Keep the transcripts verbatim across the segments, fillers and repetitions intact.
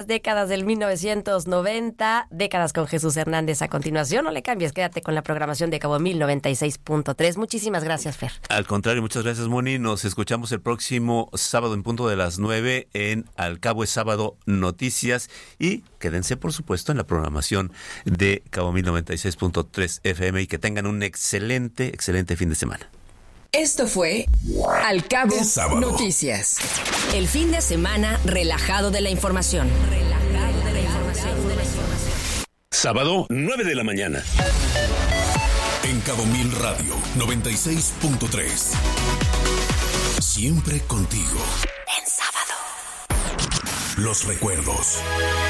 décadas del mil novecientos noventa, décadas con Jesús Hernández a continuación. No le cambies, quédate con la programación de Cabo Mil noventa y seis punto tres. Muchísimas gracias, Fer. Al contrario, muchas gracias, Moni. Nos escuchamos el próximo sábado en punto de las nueve en Al Cabo es Sábado Noticias, y quédense, por supuesto, en la programación de Cabo Mil noventa y seis punto tres F M y que tengan un excelente, excelente fin de semana. Esto fue Al Cabo Noticias. El fin de semana relajado de la información. Relajado de la información. Sábado, nueve de la mañana. En Cabo Mil Radio, noventa y seis punto tres. Siempre contigo. En sábado. Los recuerdos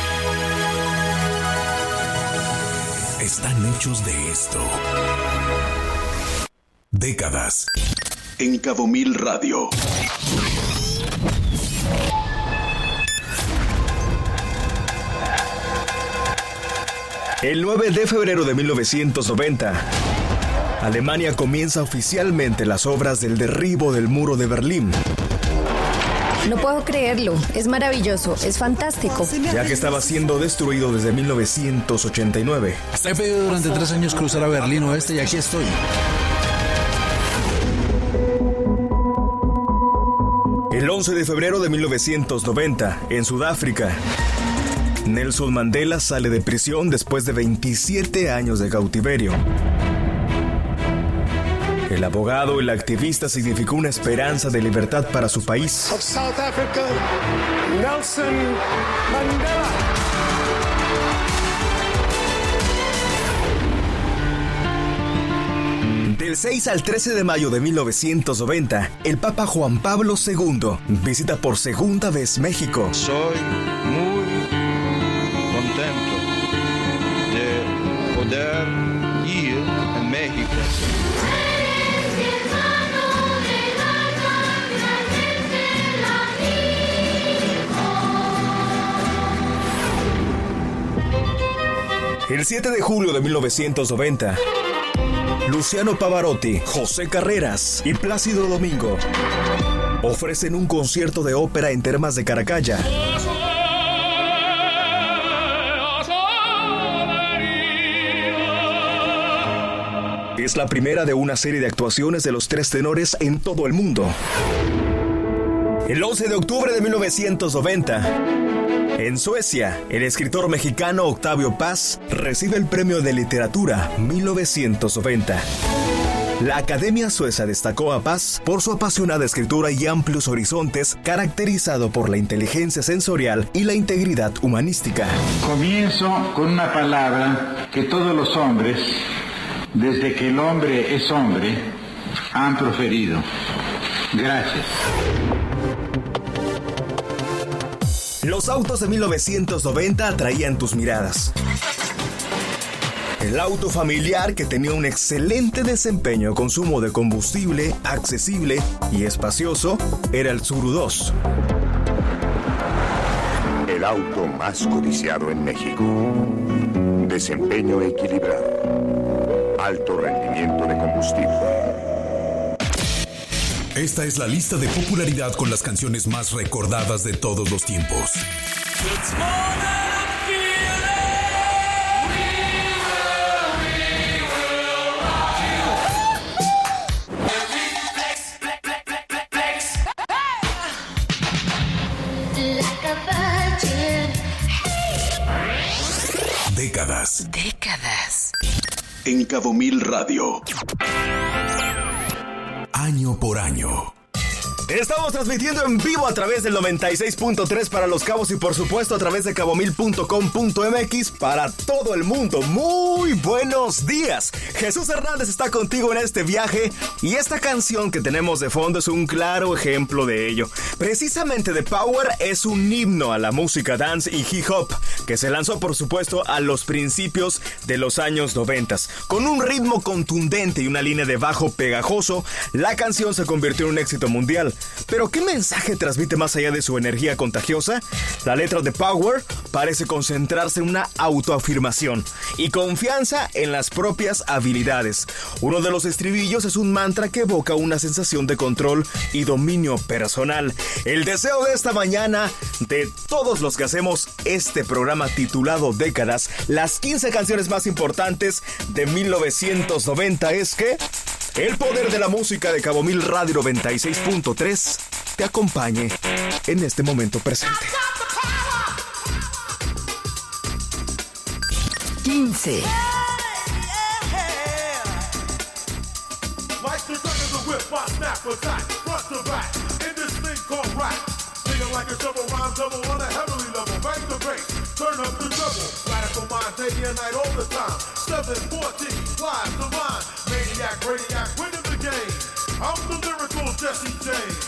están hechos de esto. Décadas. En Cabo Mil Radio. El nueve de febrero de mil novecientos noventa, Alemania comienza oficialmente las obras del derribo del muro de Berlín. No puedo creerlo, es maravilloso, es fantástico. Ya que estaba siendo destruido desde mil novecientos ochenta y nueve. He pedido durante tres años cruzar a Berlín Oeste y aquí estoy. El once de febrero de mil novecientos noventa, en Sudáfrica, Nelson Mandela sale de prisión después de veintisiete años de cautiverio. El abogado y el activista significó una esperanza de libertad para su país. South Africa, Nelson Mandela. Del seis al trece de mayo de mil novecientos noventa, el Papa Juan Pablo segundo visita por segunda vez México. Soy muy contento de poder ir a México. El siete de julio de mil novecientos noventa, Luciano Pavarotti, José Carreras y Plácido Domingo ofrecen un concierto de ópera en Termas de Caracalla. Es la primera de una serie de actuaciones de los tres tenores en todo el mundo. El once de octubre de mil novecientos noventa, en Suecia, el escritor mexicano Octavio Paz recibe el Premio de Literatura mil novecientos noventa. La Academia Sueca destacó a Paz por su apasionada escritura y amplios horizontes, caracterizado por la inteligencia sensorial y la integridad humanística. Comienzo con una palabra que todos los hombres, desde que el hombre es hombre, han proferido. Gracias. Los autos de mil novecientos noventa atraían tus miradas. El auto familiar, que tenía un excelente desempeño, consumo de combustible, accesible y espacioso, era el Tsuru dos. El auto más codiciado en México. Desempeño equilibrado. Alto rendimiento de combustible. Esta es la lista de popularidad con las canciones más recordadas de todos los tiempos. Décadas. Décadas. En Cabo Mil Radio. Año por año. Estamos transmitiendo en vivo a través del noventa y seis punto tres para Los Cabos y por supuesto a través de cabo mil punto com punto m x para todo el mundo. Muy buenos días. Jesús Hernández está contigo en este viaje y esta canción que tenemos de fondo es un claro ejemplo de ello. Precisamente The Power es un himno a la música dance y hip hop que se lanzó por supuesto a los principios de los años noventa. Con un ritmo contundente y una línea de bajo pegajoso, la canción se convirtió en un éxito mundial. Pero ¿qué mensaje transmite más allá de su energía contagiosa? La letra de Power parece concentrarse en una autoafirmación y confianza en las propias habilidades. Uno de los estribillos es un mantra que evoca una sensación de control y dominio personal. El deseo de esta mañana de todos los que hacemos este programa titulado Décadas, las quince canciones más importantes de mil novecientos noventa, es que el poder de la música de Cabo Mil Radio noventa y seis punto tres te acompañe en este momento presente. quince. Like a shovel rhyme double on a heavenly level. Bang the bass, turn up the double. Radical mind, day and night all the time. seven fourteen, live divine. Maniac, radiac, winning the game. I'm the lyrical Jesse James.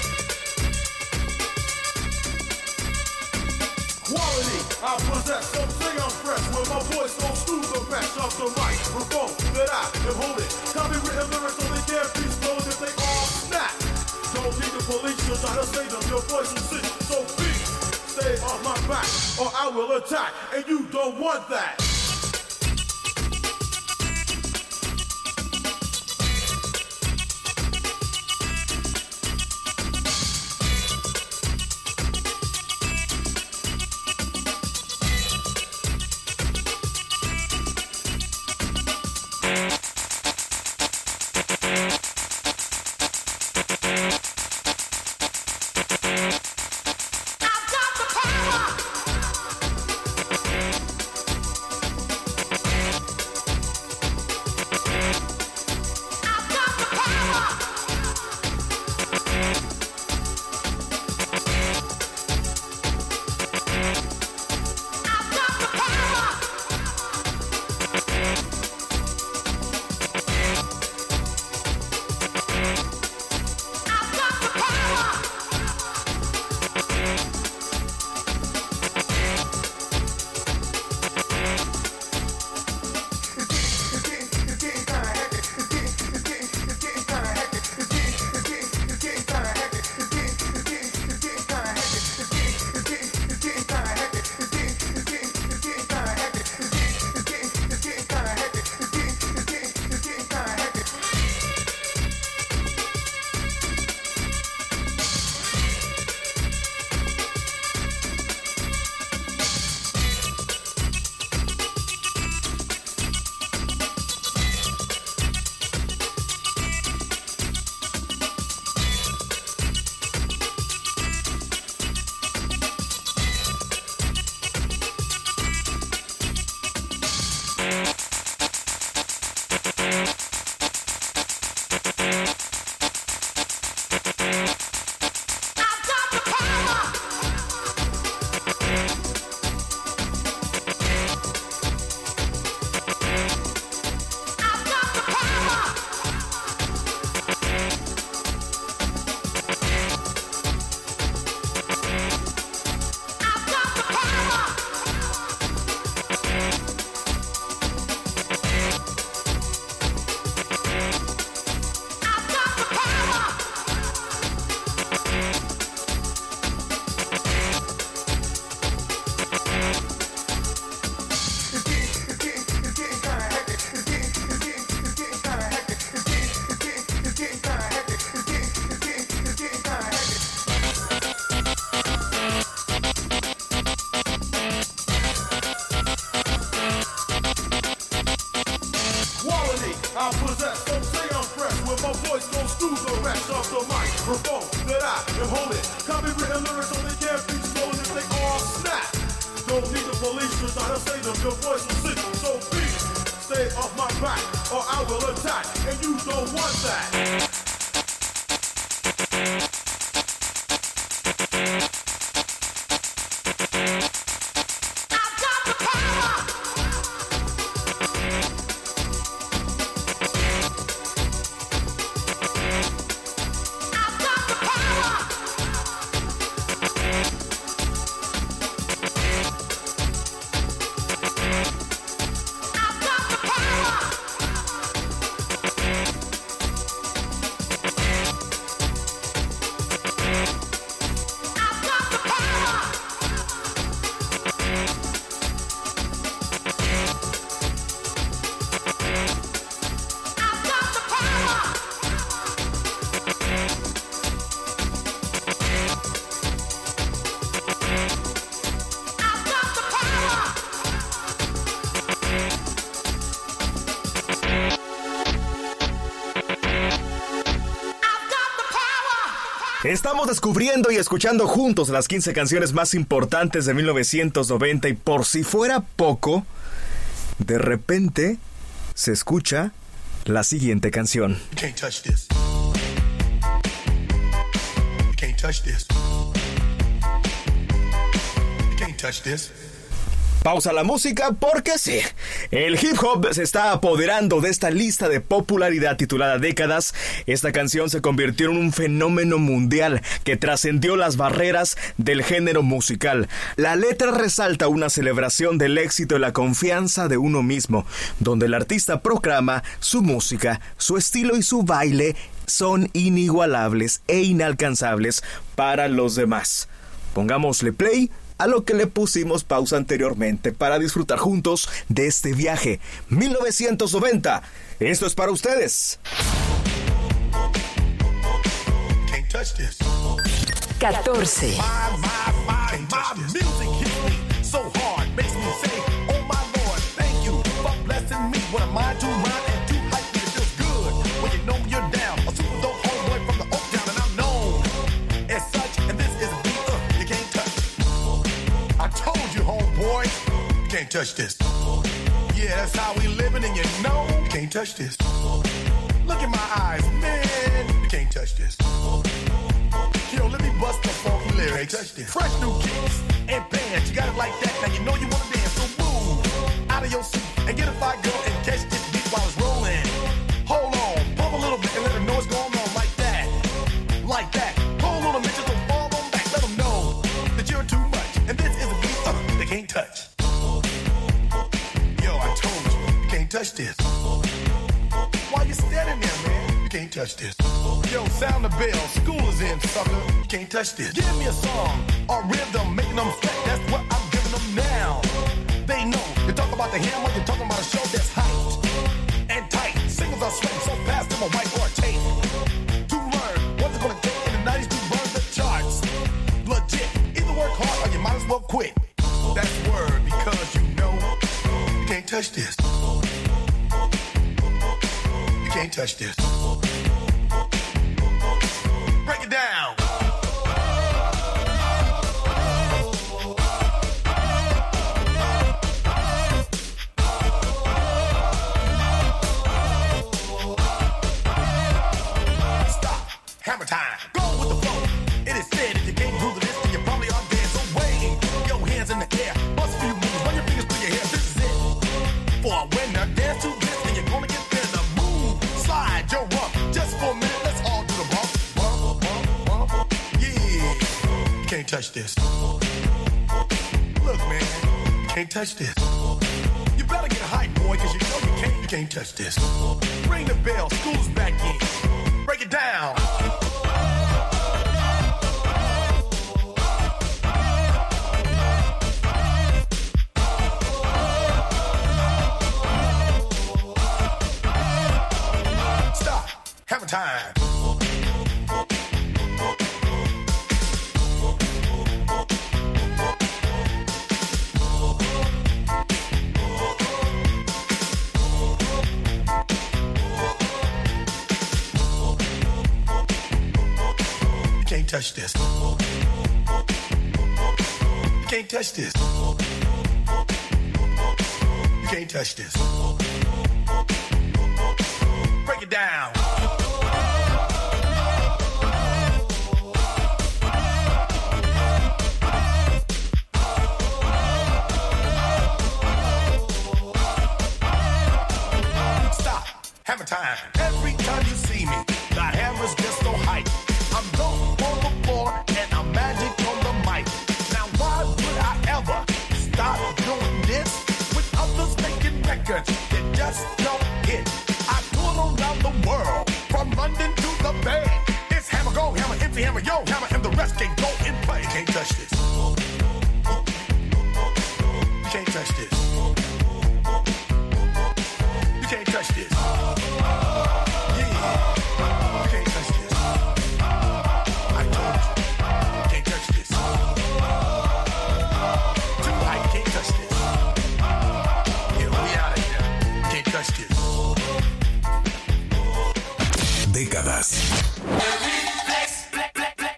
Quality, I possess, some say I'm fresh. When my voice goes through the mesh of the microphone that I am holding. Copywritten lyrics only can't be stolen if they all snap. Don't need the police, you're trying to save them. Your voice will sing, so please stay off my back, or I will attack, and you don't want that. I possess, don't say I'm fresh. When my voice goes through the rest of the microphone that I am holding. Copywritten lyrics only can't be stolen if they all snap. Don't need the police to try to save them. Your voice will sing, so please stay off my back or I will attack, and you don't want that. Estamos descubriendo y escuchando juntos las quince canciones más importantes de mil novecientos noventa y por si fuera poco, de repente se escucha la siguiente canción. You can't touch this. You can't touch this. You can't touch this. Pausa la música porque sí, el hip hop se está apoderando de esta lista de popularidad titulada Décadas. Esta canción se convirtió en un fenómeno mundial que trascendió las barreras del género musical. La letra resalta una celebración del éxito y la confianza de uno mismo, donde el artista proclama su música, su estilo y su baile son inigualables e inalcanzables para los demás. Pongámosle play a lo que le pusimos pausa anteriormente para disfrutar juntos de este viaje. mil novecientos noventa. Esto es para ustedes. catorce. Can't touch this. Yeah, that's how we living, and you know you can't touch this. Look in my eyes, man. You can't touch this. Yo, let me bust the funky lyrics. Touch this. Fresh new kicks and bands. You got it like that. Now you know you wanna dance, so move out of your seat and get a fire girl and catch this beat while it's rolling. Hold on, pump a little bit and let them know what's going on like that, like that. Hold on a minute, just don't fall on back. Let them know that you're too much, and this is a beat uh, they can't touch. Touch this. Why you standing there, man? You can't touch this. Yo, sound the bell. School is in, sucker. You can't touch this. Give me a song or rhythm, making them sweat. That's what I'm giving them now. They know. You talk about the hammer, you're talking about a show that's hyped and tight. Singles are sweating so fast, them a white or a tape. To learn what's it gonna take in the nineties to burn the charts. Legit. Either work hard or you might as well quit. That's word because you know you can't touch this. You can't touch this. Break it down. Stop. Hammer time. Go with the flow. It is said if you can't groove this, then you probably are dead. So wave your hands in the air. Bust a few moves. Run your fingers through your hair. This is it. For a winner, dance to this, and you're gonna get there. Slide your rump just for a minute. Let's all do the bump, bump, bump, bump. Yeah, you can't touch this. Look, man, you can't touch this. You better get hype, boy, cause you know you can't. You can't touch this. Ring the bell. School's back in. Break it down. Hammer time. You can't touch this. You can't touch this. You can't touch this. Break it down. Hammer time. Every time you see me, the hammer's just so hype. I'm dope on the floor and I'm magic on the mic. Now why would I ever stop doing this with others making records that just don't hit? I tour around the world, from London to the Bay. It's hammer go, hammer empty, hammer yo, hammer, and the rest can go and play. You can't touch this. You can't touch this. You can't touch this. Décadas.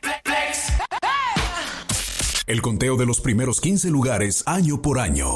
El conteo de los primeros quince lugares año por año.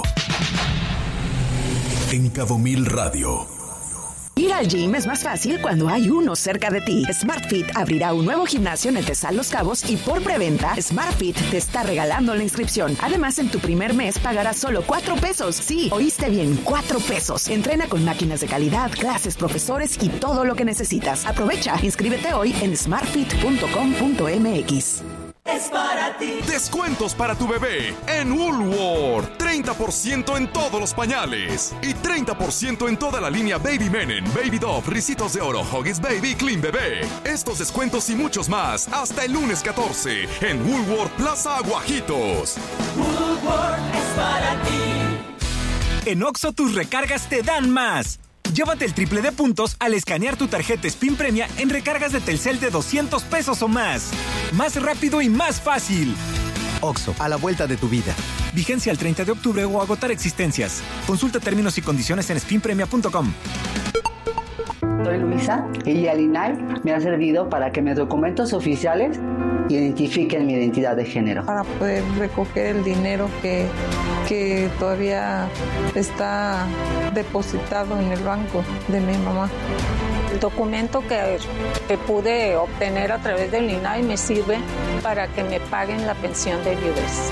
En Cabo Mil Radio. Ir al gym es más fácil cuando hay uno cerca de ti. SmartFit abrirá un nuevo gimnasio en el Tesal Los Cabos y por preventa, SmartFit te está regalando la inscripción. Además, en tu primer mes pagarás solo cuatro pesos. Sí, oíste bien, cuatro pesos. Entrena con máquinas de calidad, clases, profesores y todo lo que necesitas. Aprovecha, inscríbete hoy en smartfit punto com punto m x. Es para ti. Descuentos para tu bebé en Woolworth. treinta por ciento en todos los pañales. Y treinta por ciento en toda la línea Baby Menen, Baby Dove, Ricitos de Oro, Huggies Baby y Clean Bebé. Estos descuentos y muchos más hasta el lunes catorce en Woolworth Plaza Aguajitos. Woolworth es para ti. En Oxxo tus recargas te dan más. Llévate el triple de puntos al escanear tu tarjeta Spin Premia en recargas de Telcel de doscientos pesos o más. Más rápido y más fácil. Oxxo, a la vuelta de tu vida. Vigencia el treinta de octubre o agotar existencias. Consulta términos y condiciones en spin premia punto com. Soy Luisa y el I N A I me ha servido para que mis documentos oficiales identifiquen mi identidad de género. Para poder recoger el dinero que, que todavía está depositado en el banco de mi mamá. El documento que, que pude obtener a través del I N A I me sirve para que me paguen la pensión de viudez.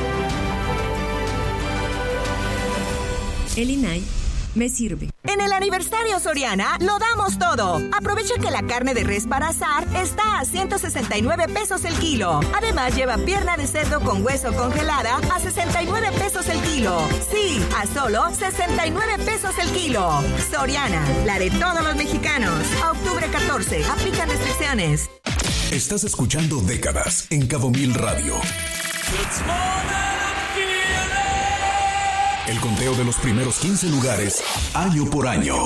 El I N A I me sirve. En el aniversario Soriana lo damos todo. Aprovecha que la carne de res para asar está a ciento sesenta y nueve pesos el kilo. Además lleva pierna de cerdo con hueso congelada a sesenta y nueve pesos el kilo. Sí, a solo sesenta y nueve pesos el kilo. Soriana, la de todos los mexicanos. A octubre catorce, aplican restricciones. Estás escuchando Décadas en Cabo Mil Radio. El conteo de los primeros quince lugares, año por año.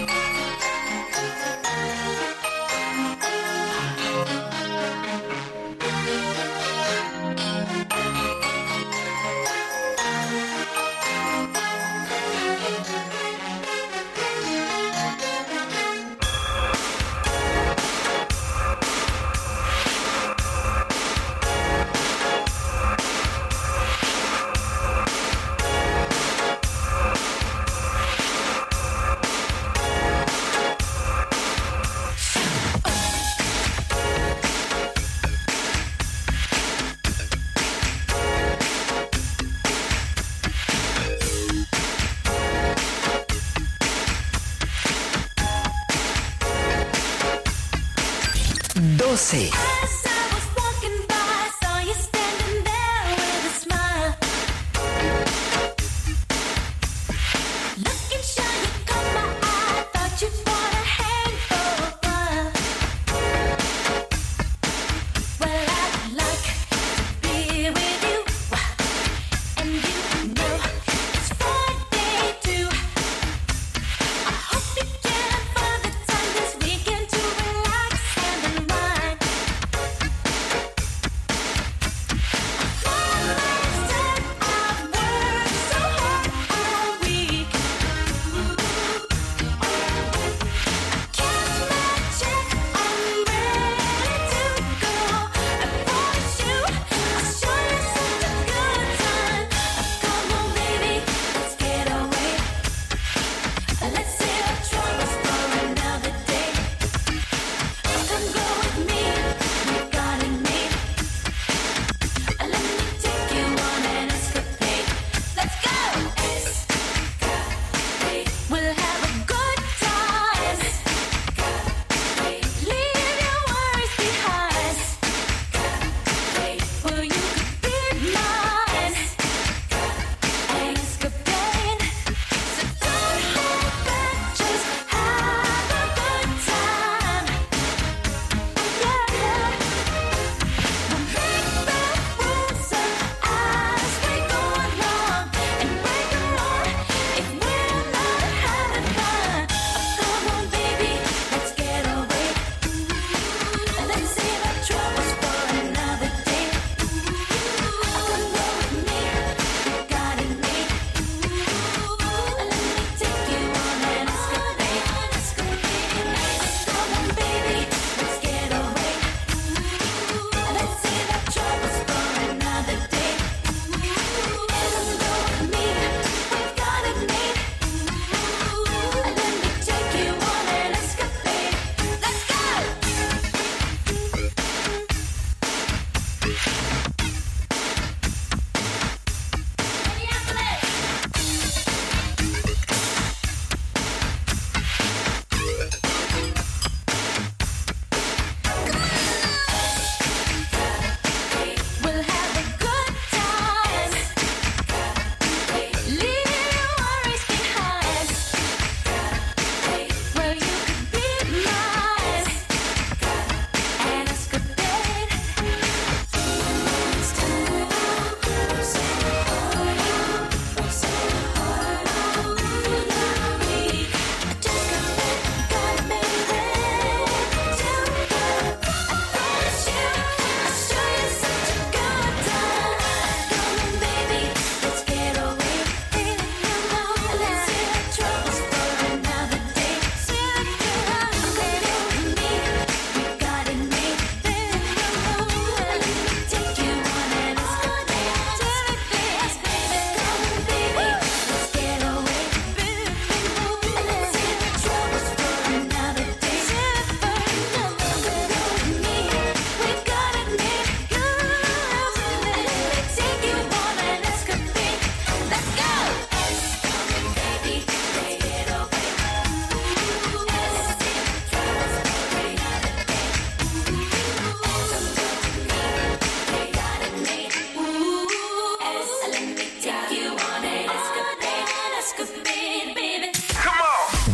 doce.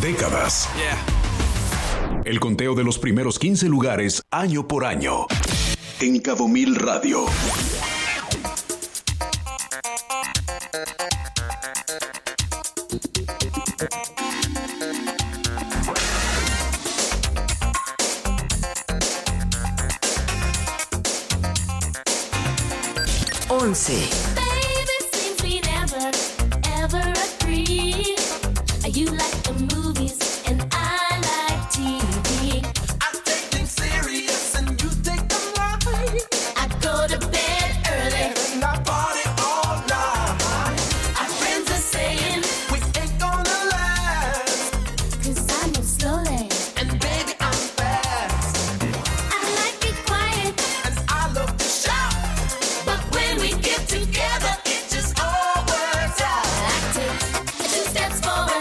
Décadas. El conteo de los primeros quince lugares año por año. En Cabo Mil Radio. once. You like the movies and I like T V. I take things serious and you take them light. I go to bed early and I party all night. Our friends are saying we ain't gonna last, 'cause I move slowly and baby I'm fast. I like it quiet and I love to shout, but when we get together it just all works out. I take two steps forward,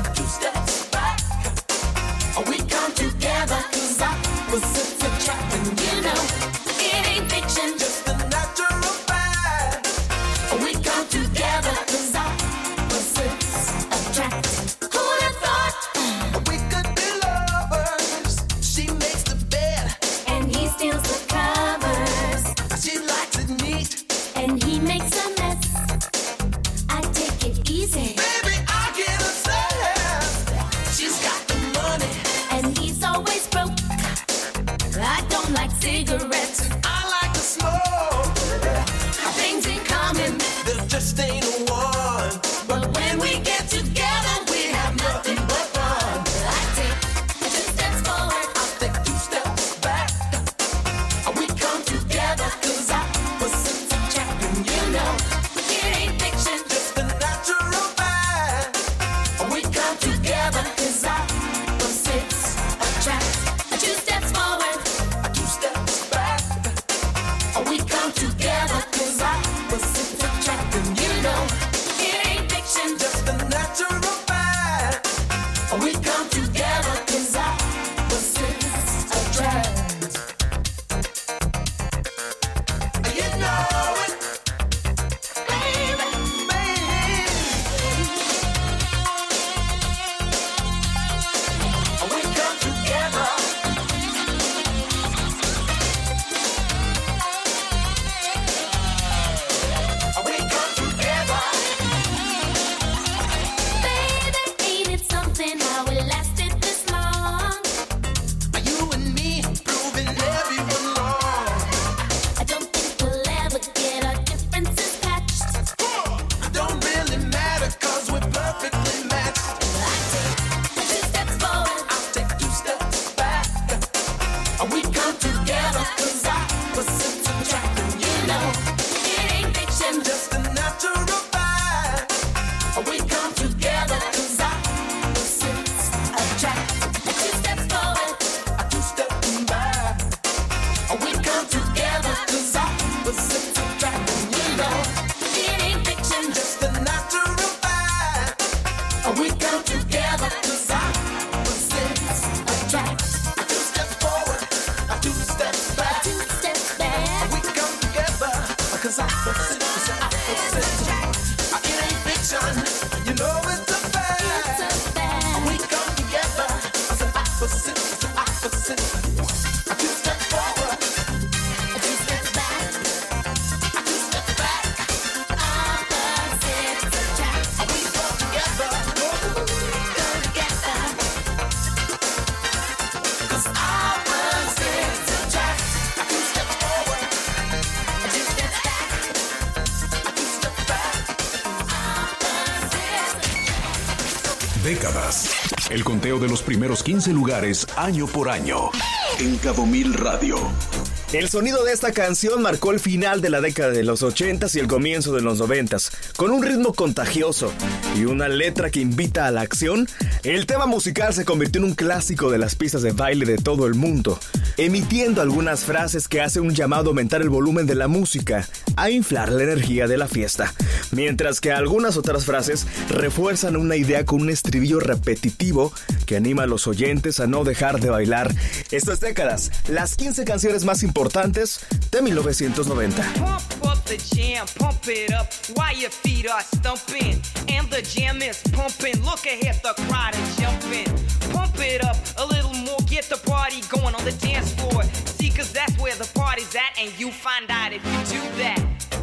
we come together, 'cause opposites attract, and you know, it ain't fiction, just a natural fact. We come together, 'cause opposites attract. Who'd have thought we could be lovers? She makes the bed, and he steals the covers. She likes it neat, and he makes a mess. I take it easy, baby, I get obsessed. She's got the money, and he's always broke. I don't like cigarettes, I like to smoke. Things in common, there just ain't one. But when we get together, we have nothing but fun. I take two steps forward, I'll take two steps back. We come together, 'cause opposites attract, and you know, it ain't fiction, just a natural fact. We come together, 'cause opposites attract. Two steps forward, two steps back. We come together, 'cause opposites attract, and you know, it ain't fiction, just a natural fact. We come together, 'cause opposites attract. You know it, baby, baby. We come together. We come together. Baby, ain't it something how it lasted this long? You and me proving everyone wrong. I don't think we'll ever get our differences patched. It don't really matter, 'cause we're perfectly matched. I take two steps forward, I'll take two steps back. We come together, 'cause opposites attract, and you know, it ain't fiction, just a natural fact. We come together, 'cause opposites attract. Two steps forward, two steps back. We come together, 'cause opposites attract, and you know, it ain't fiction, just a natural fact. We come together, 'cause opposites attract. Two steps forward, two steps back. Two steps back. We come together, 'cause opposites attract. It ain't fiction, you know it's a fact. We come together, 'cause opposites to opposites. Two steps forward, two steps back. Two steps back. Opposites attract. We come together, come together, 'cause opposites attract. Two steps forward, two steps back. Two steps back. Décadas. El conteo de los primeros quince lugares año por año. En Cabo Mil Radio. El sonido de esta canción marcó el final de la década de los ochentas y el comienzo de los noventas. Con un ritmo contagioso y una letra que invita a la acción, el tema musical se convirtió en un clásico de las pistas de baile de todo el mundo, emitiendo algunas frases que hacen un llamado a aumentar el volumen de la música, a inflar la energía de la fiesta, mientras que algunas otras frases refuerzan una idea con un estribillo repetitivo que anima a los oyentes a no dejar de bailar. Esto es Décadas, las quince canciones más importantes de mil novecientos noventa. Pump up the jam, pump it up while your feet are stumping. And the jam is pumping. Look ahead, the crowd is jumping. it up a little more, get the party going on the dance floor. See, cause that's where the party's at, and you find out if you do that.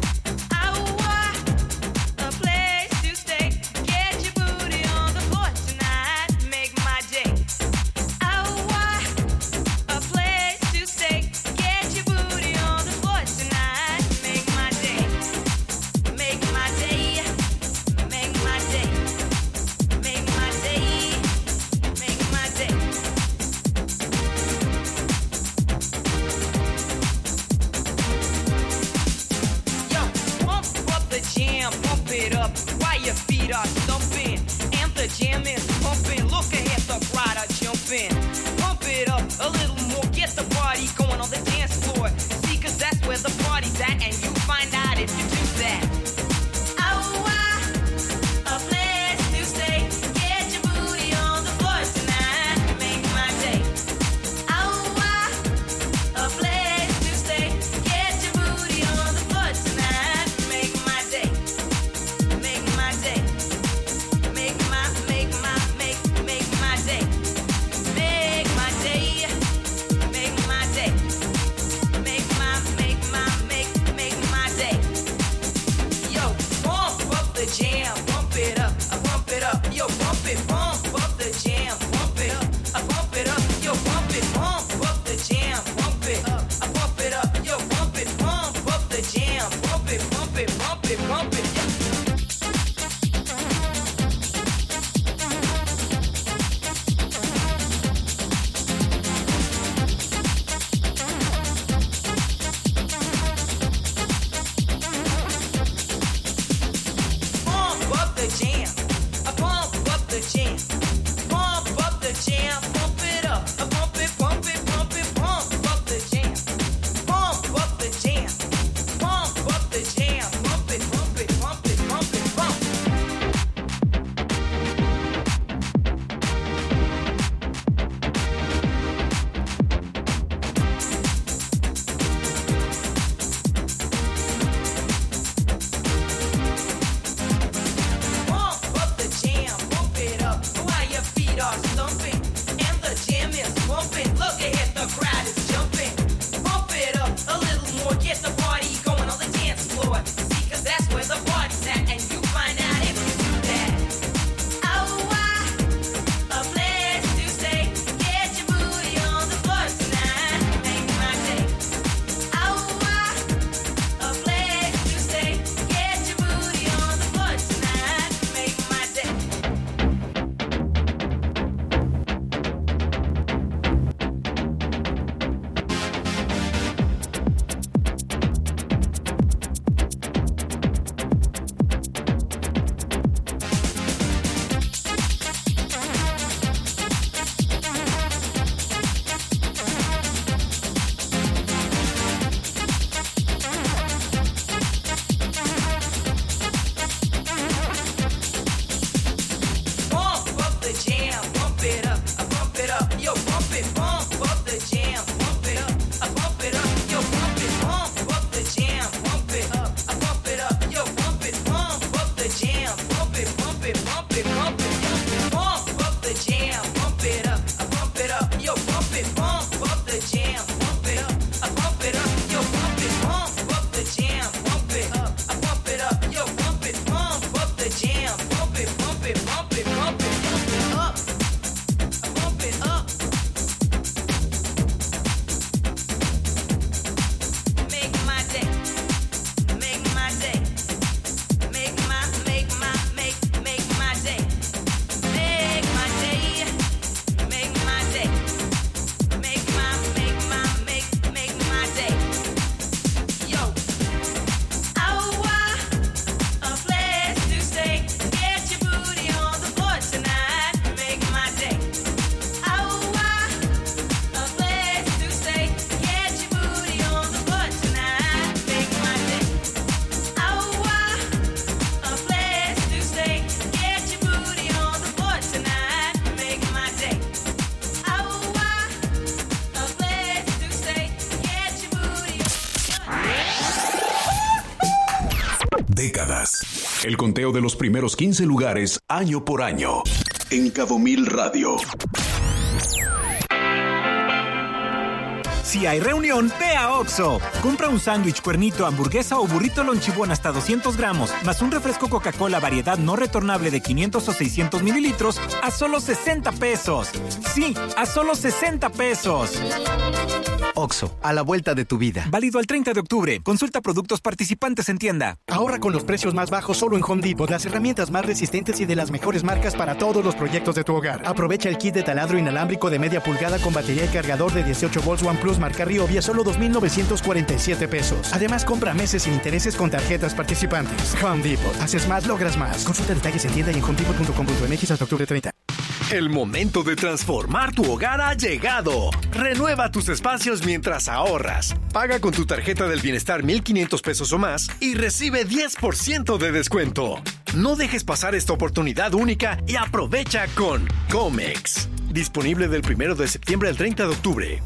Décadas. El conteo de los primeros quince lugares año por año. En Cabo Mil Radio. Si hay reunión, ve a Oxxo. Compra un sándwich, cuernito, hamburguesa o burrito lonchibón hasta doscientos gramos, más un refresco Coca-Cola variedad no retornable de quinientos o seiscientos mililitros a solo sesenta pesos. Sí, a solo sesenta pesos. Oxxo, a la vuelta de tu vida. Válido al treinta de octubre. Consulta productos participantes en tienda. Ahorra con los precios más bajos solo en Home Depot. Las herramientas más resistentes y de las mejores marcas para todos los proyectos de tu hogar. Aprovecha el kit de taladro inalámbrico de media pulgada con batería y cargador de dieciocho volts OnePlus marca Ryobi a solo dos mil novecientos cuarenta y siete pesos. Además, compra meses sin intereses con tarjetas participantes. Home Depot. Haces más, logras más. Consulta detalles en tienda y en home depot punto com punto m x hasta octubre treinta. El momento de transformar tu hogar ha llegado. Renueva tus espacios mientras ahorras. Paga con tu tarjeta del bienestar mil quinientos pesos o más y recibe diez por ciento de descuento. No dejes pasar esta oportunidad única y aprovecha con Comex. Disponible del primero de septiembre al treinta de octubre.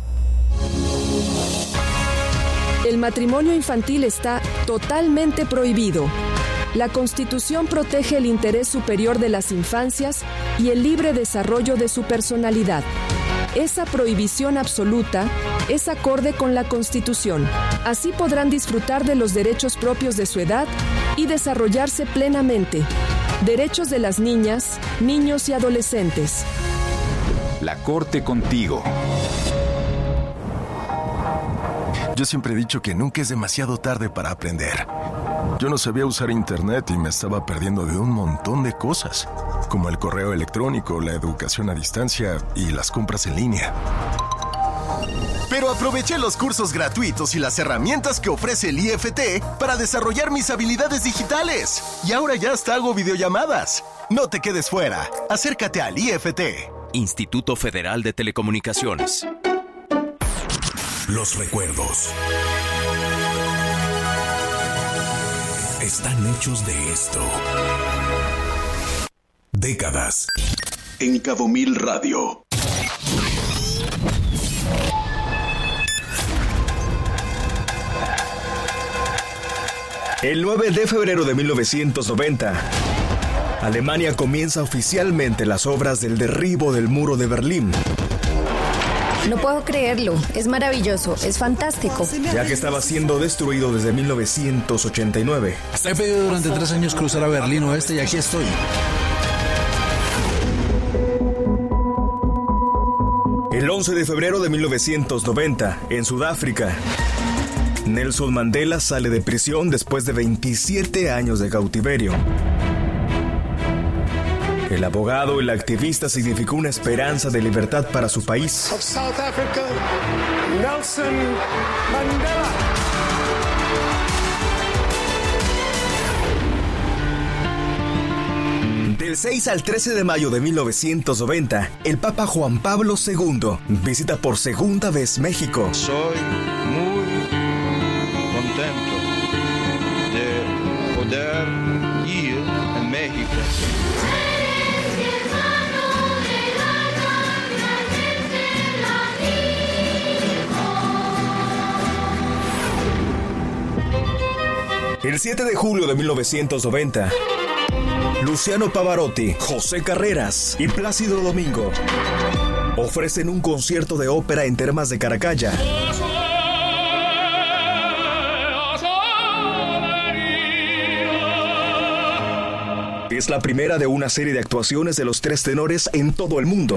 El matrimonio infantil está totalmente prohibido. La Constitución protege el interés superior de las infancias y el libre desarrollo de su personalidad. Esa prohibición absoluta es acorde con la Constitución. Así podrán disfrutar de los derechos propios de su edad y desarrollarse plenamente. Derechos de las niñas, niños y adolescentes. La Corte contigo. Yo siempre he dicho que nunca es demasiado tarde para aprender. Yo no sabía usar internet y me estaba perdiendo de un montón de cosas, como el correo electrónico, la educación a distancia y las compras en línea. Pero aproveché los cursos gratuitos y las herramientas que ofrece el I F T para desarrollar mis habilidades digitales. Y ahora ya hasta hago videollamadas. No te quedes fuera. Acércate al I F T. Instituto Federal de Telecomunicaciones. Los recuerdos están hechos de esto. Décadas en Cabo Mil Radio. El nueve de febrero de mil novecientos noventa, Alemania comienza oficialmente las obras del derribo del muro de Berlín. No puedo creerlo, es maravilloso, es fantástico. Ya que estaba siendo destruido desde mil novecientos ochenta y nueve. He pedido durante tres años cruzar a Berlín Oeste y aquí estoy. El once de febrero de mil novecientos noventa, en Sudáfrica, Nelson Mandela sale de prisión después de veintisiete años de cautiverio. El abogado y el activista significó una esperanza de libertad para su país. Of South Africa, Nelson Mandela. Del seis al trece de mayo de mil novecientos noventa, el Papa Juan Pablo segundo visita por segunda vez México. Soy muy contento de poder ir a México. El siete de julio de mil novecientos noventa, Luciano Pavarotti, José Carreras y Plácido Domingo ofrecen un concierto de ópera en Termas de Caracalla. Es la primera de una serie de actuaciones de los tres tenores en todo el mundo.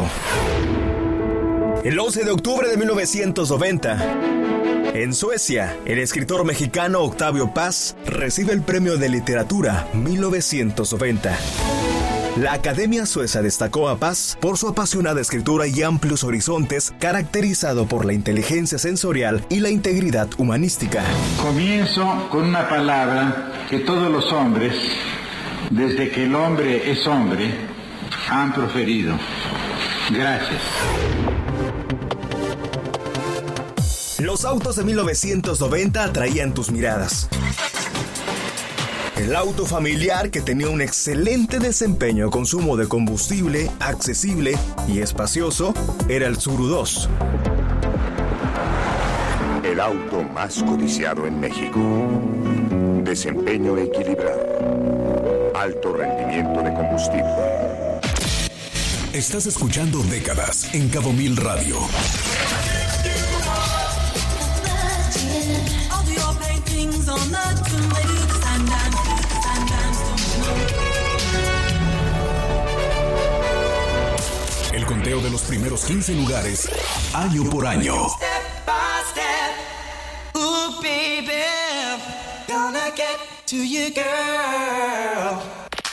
El once de octubre de mil novecientos noventa, en Suecia, el escritor mexicano Octavio Paz recibe el Premio de Literatura mil novecientos noventa. La Academia Sueca destacó a Paz por su apasionada escritura y amplios horizontes, caracterizado por la inteligencia sensorial y la integridad humanística. Comienzo con una palabra que todos los hombres, desde que el hombre es hombre, han proferido. Gracias. Los autos de mil novecientos noventa atraían tus miradas. El auto familiar que tenía un excelente desempeño, consumo de combustible, accesible y espacioso, era el Tsuru dos. El auto más codiciado en México. Desempeño equilibrado. Alto rendimiento de combustible. Estás escuchando Décadas en Cabo Mil Radio. conteo de los primeros quince lugares, año por año. Step by step, ooh baby, gonna get to you, girl.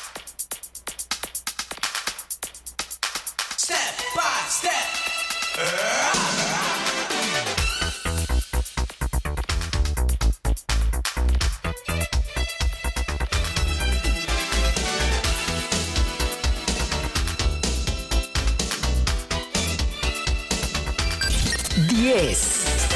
Step by step. Uh. diez.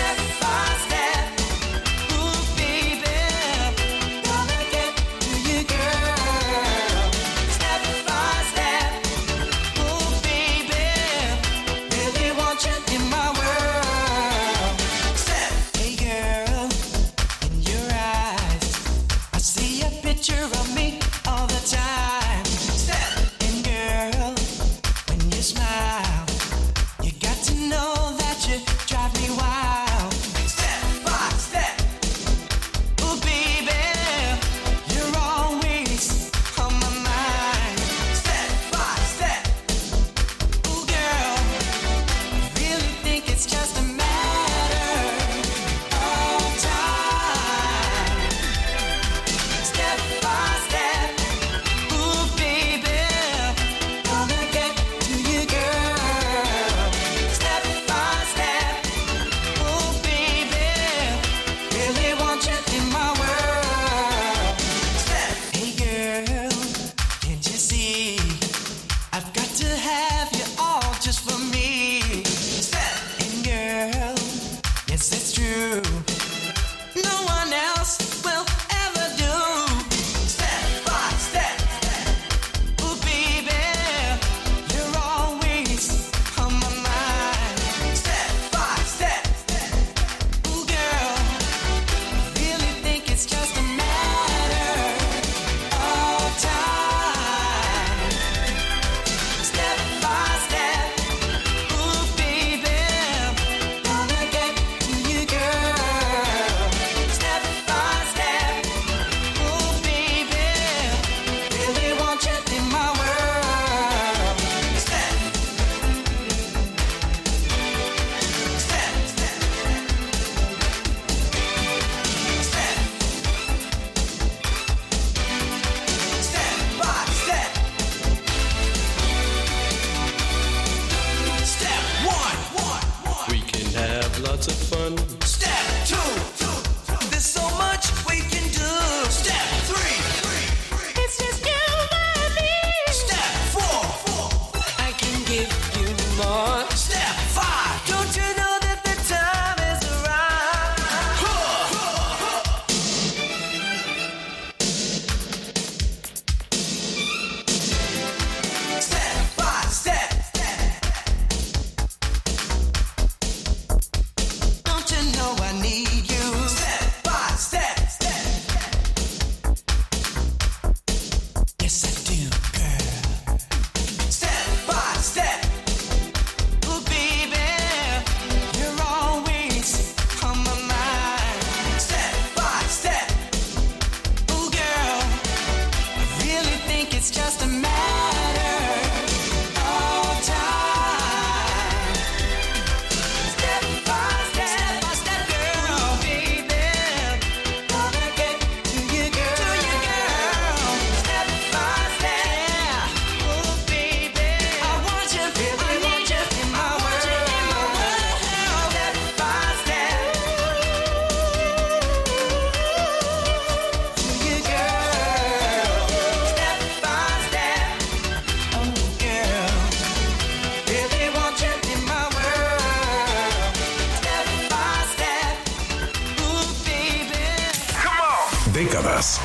Décadas.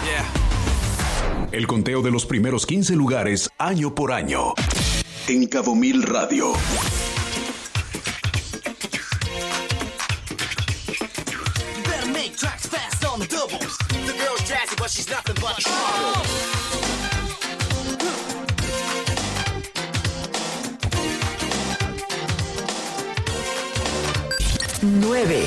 El conteo de los primeros quince lugares año por año. En Cabo Mil Radio. nueve.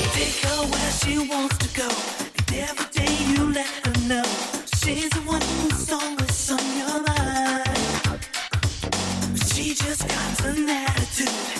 She's the one who's always on your mind. She just got an attitude.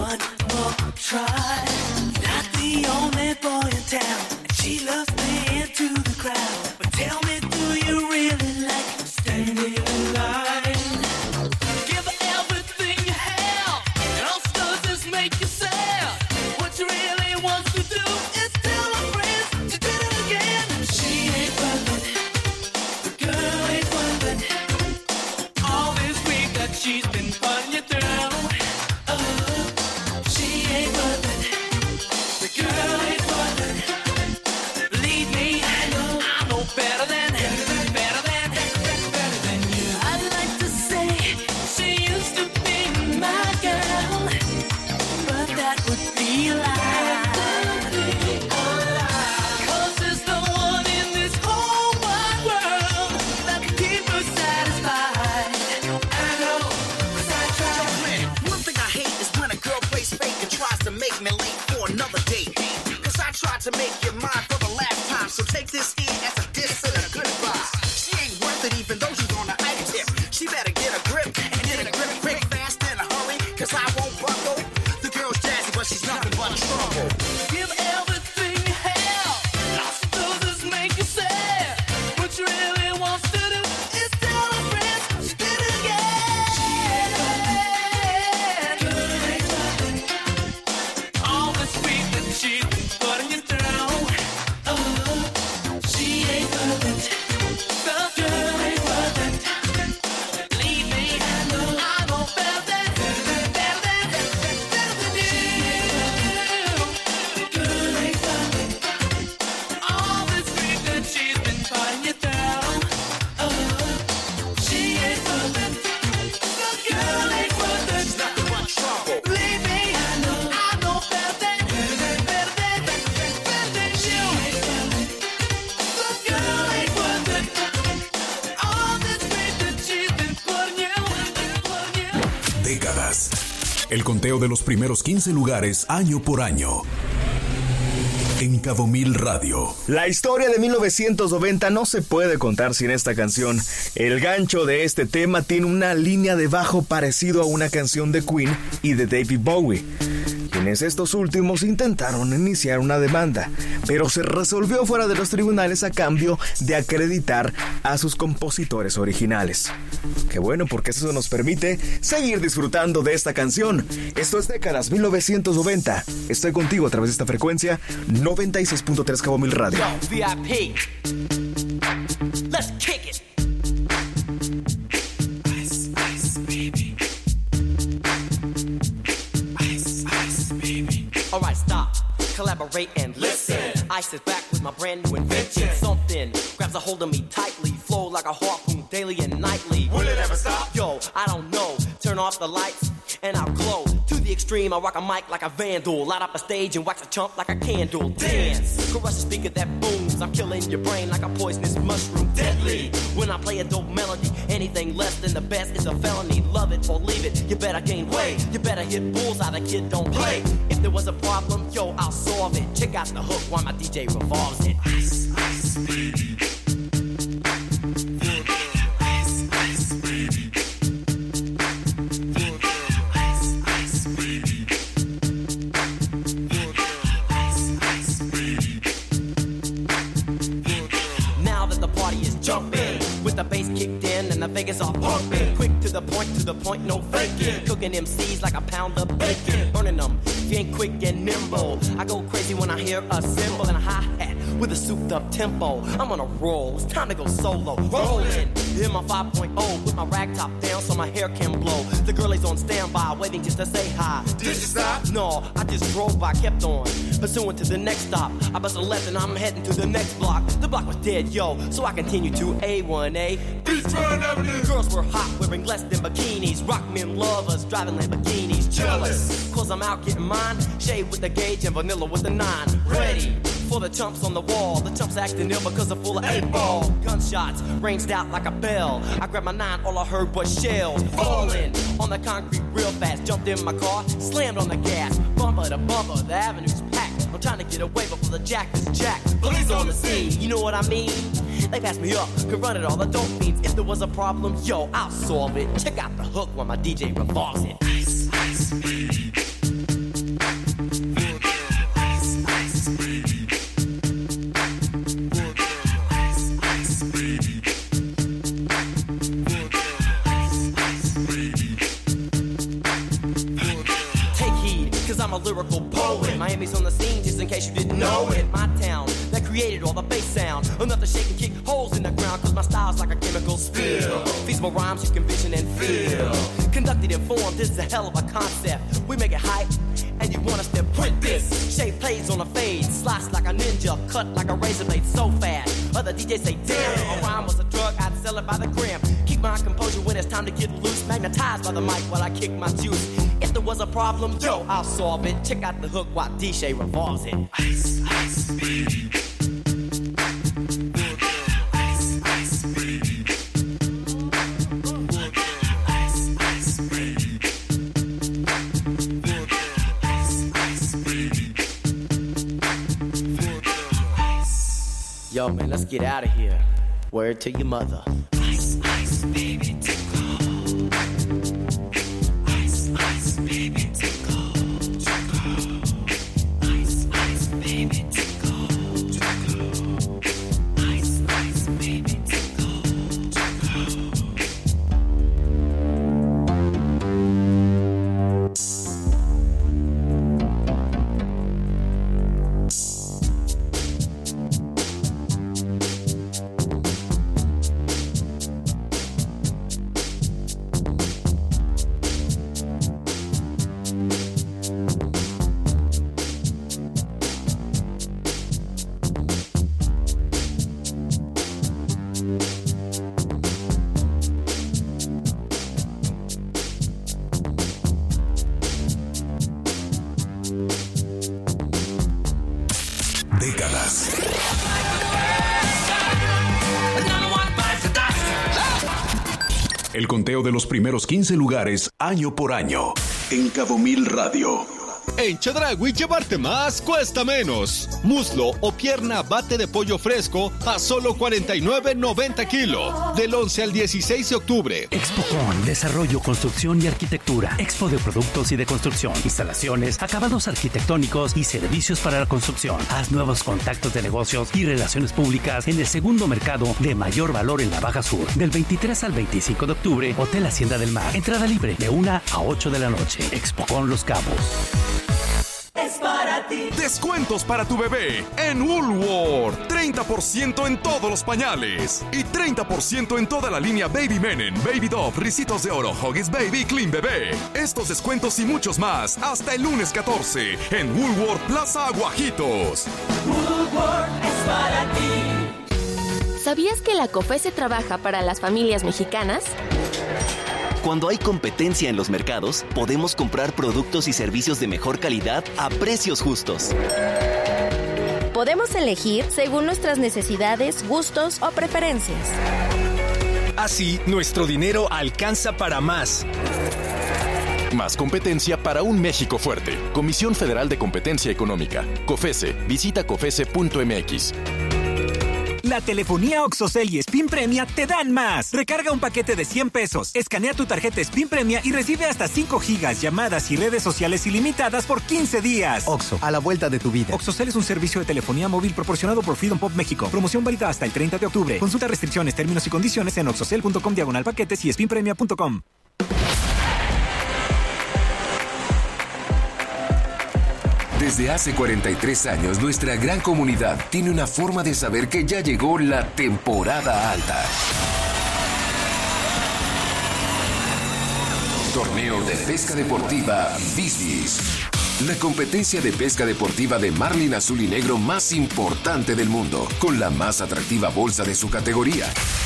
one more try. Not the only boy in town. She loves playing to the crowd. But tell me, do you really like standing in line? Give her everything you have, and all she does is make you sad. What she really wants to do is tell her friends she did it again. She ain't worth it. The girl ain't worth it. All this week that she's been putting you through. Oh, she ain't worth it. The girl ain't worth it. Believe me, I know I know better than, better than, better than you. I'd like to say she used to be my girl, but that would be a lie. Cause there's no one in this whole wide world that can keep her satisfied. I know, cause I tried. One thing I hate is when a girl plays fake and tries to make me late for another date. Cause I tried to make you mine for the last time, so take this in as a diss and a goodbye. She ain't worth it even though she's on a hype tip. She better get a grip and get a grip quick, fast, in a hurry, cause I won't buckle. The girl's jazzy, but she's nothing but a trouble. Give everything you have, and all she does is make you sad. What she really wants to do is tell her friends she did it again. She ain't worth it. Girl ain't worth it. All this week that she's been putting you through. Oh, she ain't worth it. The girl ain't worth it. Believe me, I know I know better than, better than, better than you. The girl ain't worth it. All this week that she's been putting you through. Oh, she ain't worth it. The girl ain't worth it. She's nothing but trouble. Believe me, I know I know better than, better than, better than you. The girl ain't worth it. All this week that she's been putting you, putting you. Décadas. El conteo de los primeros quince lugares año por año. En Cabo Mil Radio. La historia de mil novecientos noventa no se puede contar sin esta canción. El gancho de este tema tiene una línea de bajo parecido a una canción de Queen y de David Bowie, quienes estos últimos intentaron iniciar una demanda, pero se resolvió fuera de los tribunales a cambio de acreditar a sus compositores originales. Qué bueno, porque eso nos permite seguir disfrutando de esta canción. Esto es Décadas mil novecientos noventa. Estoy contigo a través de esta frecuencia noventa y seis punto tres Cabo Mil Radio. Yo, V I P. Let's kick it. Ice, ice, baby. Ice, ice, baby. Alright, stop. Collaborate and listen. Ice is back with my brand new invention. Something grabs a hold of me tightly. Flow like a harpoon daily and nightly. Will it ever stop? Yo, I don't know. Turn off the lights and I'll glow. To the extreme, I rock a mic like a vandal. Light up a stage and wax a chump like a candle. Dance, caress a speaker that booms. I'm killing your brain like a poisonous mushroom. Deadly, when I play a dope melody. Anything less than the best is a felony. Love it or leave it, you better gain weight. You better hit bullseye, the kid don't play. If there was a problem, yo, I'll solve it. Check out the hook while my D J revolves it. Ice, ice, baby. Ice, ice, baby. Jumping with the bass kicked in and the Vegas all pumping. Quick to the point, to the point, no faking. Cooking M Cs like a pound of bacon. Burning them, if you ain't quick and nimble. I go crazy when I hear a cymbal and a hi-hat with a souped up tempo. I'm on a roll, it's time to go solo. Rolling in my five point oh, put my rag top down so my hair can blow. The girl is on standby, waiting just to say hi. Did you stop? No, I just drove by, kept on pursuing to the next stop. I bust a left and I'm heading to the next block. The block was dead, yo, so I continue to A one A. Beachfront Avenue. Girls were hot, wearing less than bikinis. Rock men lovers, driving Lamborghinis. Jealous, cause I'm out getting mine. Shade with the gauge and vanilla with the nine. Ready for the chumps on the wall. The chumps acting ill because they're full of eight ball. Gunshots ranged out like a bell. I grabbed my nine, all I heard was shells falling on the concrete real fast. Jumped in my car, slammed on the gas. Bumper to bumper, the avenue's packed. I'm trying to get away before the jack is jacked. Police on the scene, you know what I mean? They passed me up, could run it all, the dope fiends. If there was a problem, yo, I'll solve it. Check out the hook while my D J revolves it. Ice, ice, baby. I'm a lyrical poet. Miami's on the scene, just in case you didn't know it. My town, that created all the bass sound. Enough to shake and kick holes in the ground, cause my style's like a chemical spill. Feasible rhymes you can vision and feel. Conducted in form, this is a hell of a concept. We make it hype, and you want us to print this. Shape plays on a fade, slice like a ninja, cut like a razor blade so fast. Other D Js say, damn, a rhyme was a drug, I'd sell it by the gram. Keep my composure when it's time to get loose. Magnetized by the mic while I kick my juice. If there was a problem, yo, I'll solve it. Check out the hook while D J revolves it. Ice, ice, baby. Yo, man, let's get out of here. Word to your mother. Ice, ice, baby, tickle. Ice, ice, baby, tickle. Tickle. Ice, ice, baby, tickle. Tickle. Ice, ice, baby, tickle. Tickle. Décadas. El conteo de los primeros quince lugares año por año en Cabo Mil Radio. En Chedraui, llevarte más cuesta menos. Muslo o pierna bate de pollo fresco a solo cuarenta y nueve noventa kilo. Del once al dieciséis de octubre. ExpoCon, desarrollo, construcción y arquitectura. Expo de productos y de construcción, instalaciones, acabados arquitectónicos y servicios para la construcción. Haz nuevos contactos de negocios y relaciones públicas en el segundo mercado de mayor valor en la Baja Sur. Del veintitrés al veinticinco de octubre, Hotel Hacienda del Mar. Entrada libre de una a ocho de la noche. ExpoCon Los Cabos. Es para ti. Descuentos para tu bebé en Woolworth. treinta por ciento en todos los pañales. Y treinta por ciento en toda la línea Baby Menen, Baby Dove, Ricitos de Oro, Huggies Baby, Clean Bebé. Estos descuentos y muchos más hasta el lunes catorce en Woolworth Plaza Aguajitos. Woolworth es para ti. ¿Sabías que la COFESE trabaja para las familias mexicanas? Cuando hay competencia en los mercados, podemos comprar productos y servicios de mejor calidad a precios justos. Podemos elegir según nuestras necesidades, gustos o preferencias. Así, nuestro dinero alcanza para más. Más competencia para un México fuerte. Comisión Federal de Competencia Económica. COFESE. Visita cofese punto m x. La telefonía OXXOCEL y Spin Premia te dan más. Recarga un paquete de cien pesos, escanea tu tarjeta Spin Premia y recibe hasta cinco gigas, llamadas y redes sociales ilimitadas por quince días. OXXO, a la vuelta de tu vida. OXXOCEL es un servicio de telefonía móvil proporcionado por Freedom Pop México. Promoción válida hasta el treinta de octubre. Consulta restricciones, términos y condiciones en oxxocel punto com diagonal paquetes y spin premia punto com. Desde hace cuarenta y tres años, nuestra gran comunidad tiene una forma de saber que ya llegó la temporada alta. Torneo de Pesca Deportiva Bisbis. La competencia de pesca deportiva de marlin azul y negro más importante del mundo, con la más atractiva bolsa de su categoría.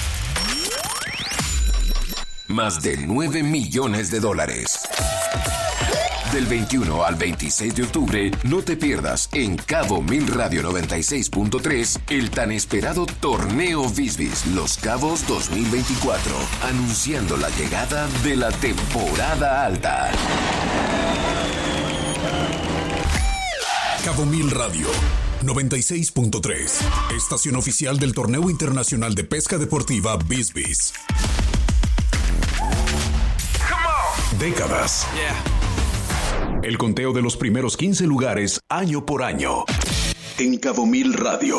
Más de nueve millones de dólares. Del veintiuno al veintiséis de octubre, no te pierdas en Cabo Mil Radio noventa y seis punto tres el tan esperado Torneo Bisbis Los Cabos dos mil veinticuatro, anunciando la llegada de la temporada alta. Cabo Mil Radio noventa y seis punto tres, estación oficial del Torneo Internacional de Pesca Deportiva Bisbis. Décadas. Yeah. El conteo de los primeros quince lugares año por año en Cabo Mil Radio.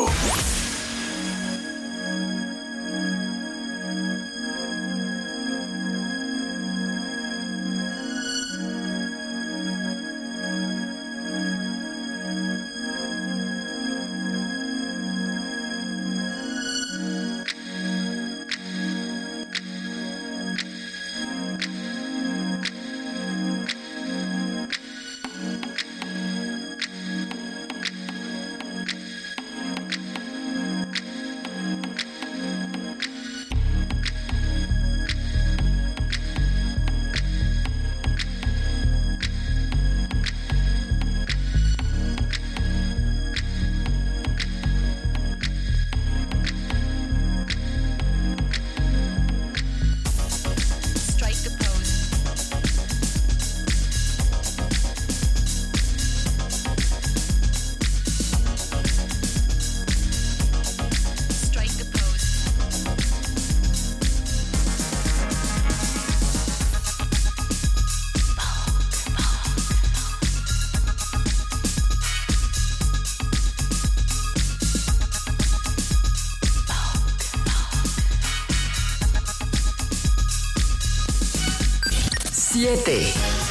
siete.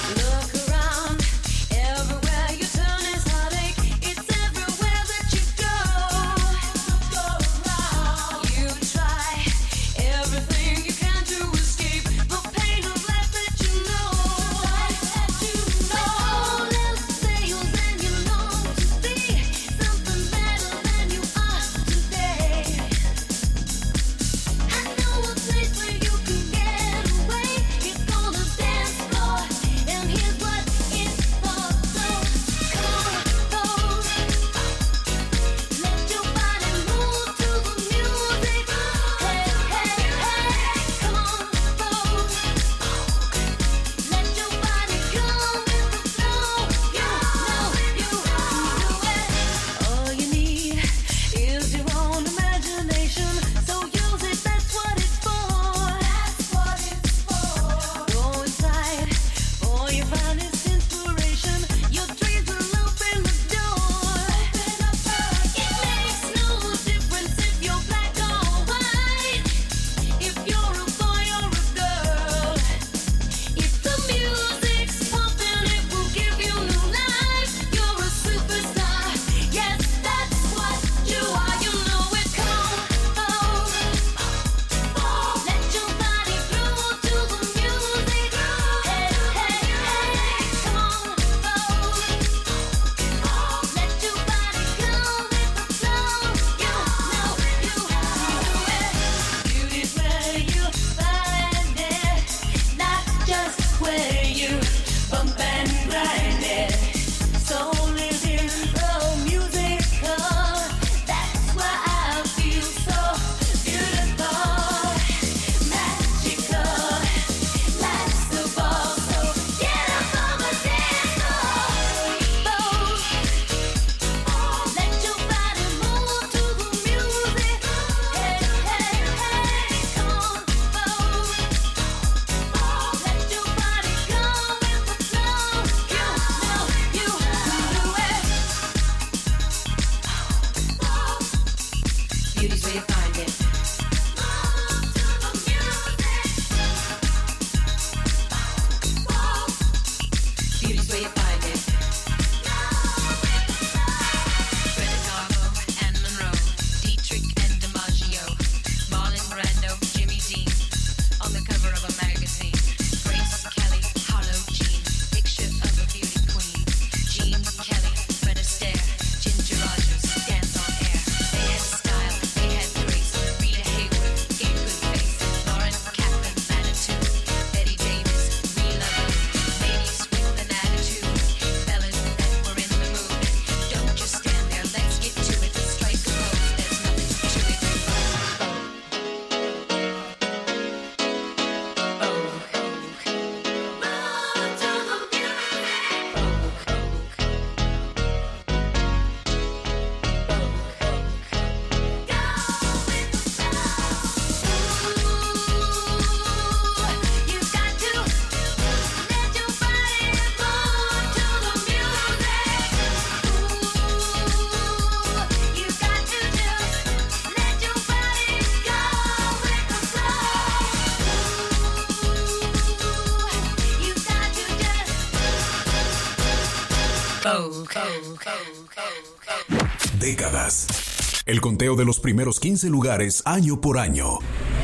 Décadas. El conteo de los primeros quince lugares año por año.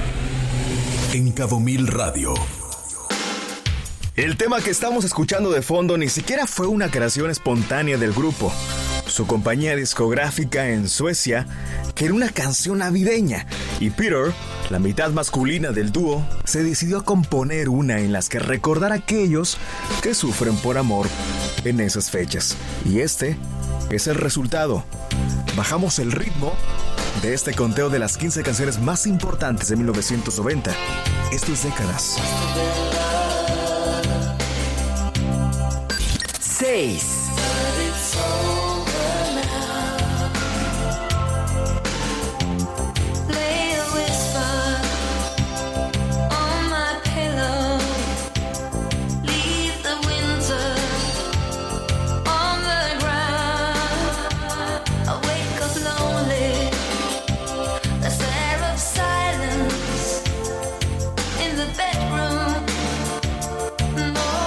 En Cabo Mil Radio. El tema que estamos escuchando de fondo ni siquiera fue una creación espontánea del grupo. Su compañía discográfica en Suecia quería una canción navideña y Peter, la mitad masculina del dúo, se decidió a componer una en las que recordar a aquellos que sufren por amor en esas fechas. Y este es el resultado. Bajamos el ritmo de este conteo de las quince canciones más importantes de mil novecientos noventa. Esto es Décadas. seis. No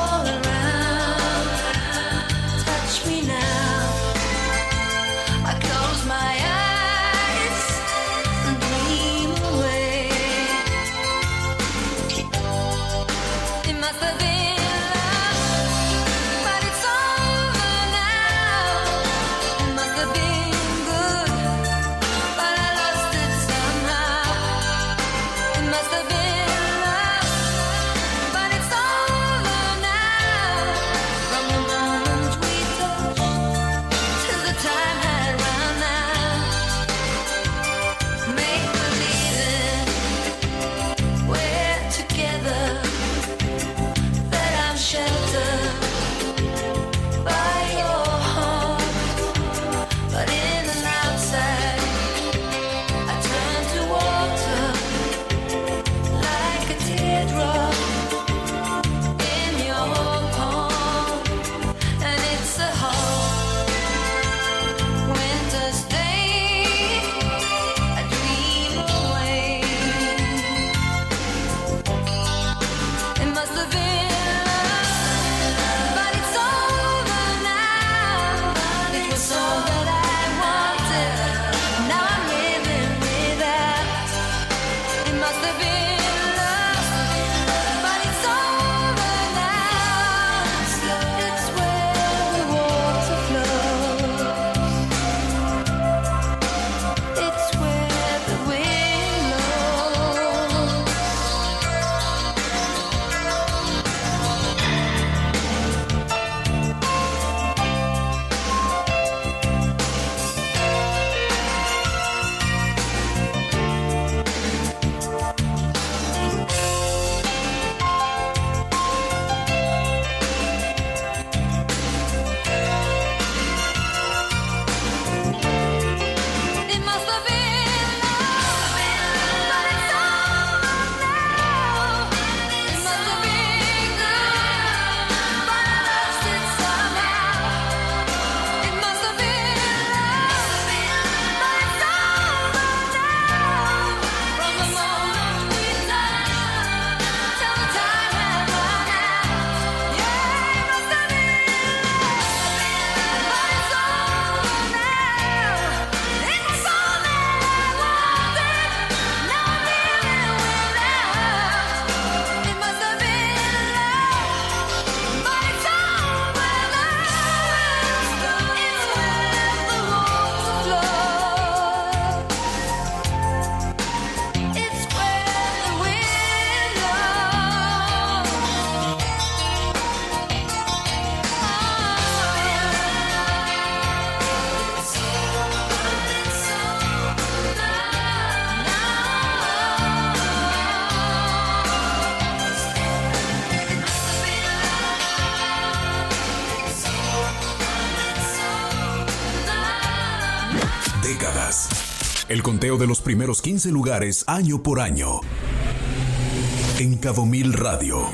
Décadas. El conteo de los primeros quince lugares año por año. En Cabo Mil Radio.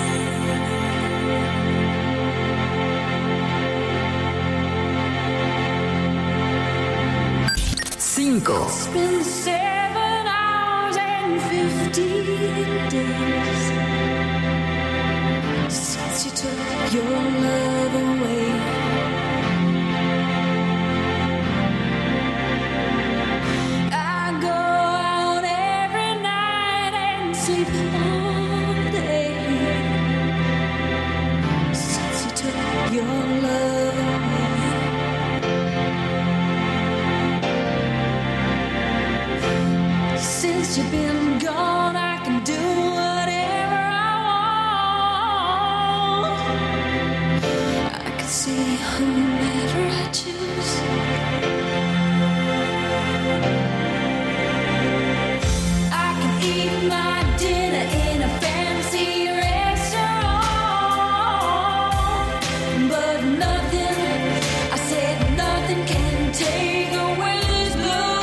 Cinco. It's been seven hours and fifteen days since you took your love away. I go out every night and sleep all day since you took your love away. Since you've been gone, I can do whatever I want. I can see whomever I choose. I can eat my dinner in a fancy restaurant, but nothing, I said nothing can take away this blue.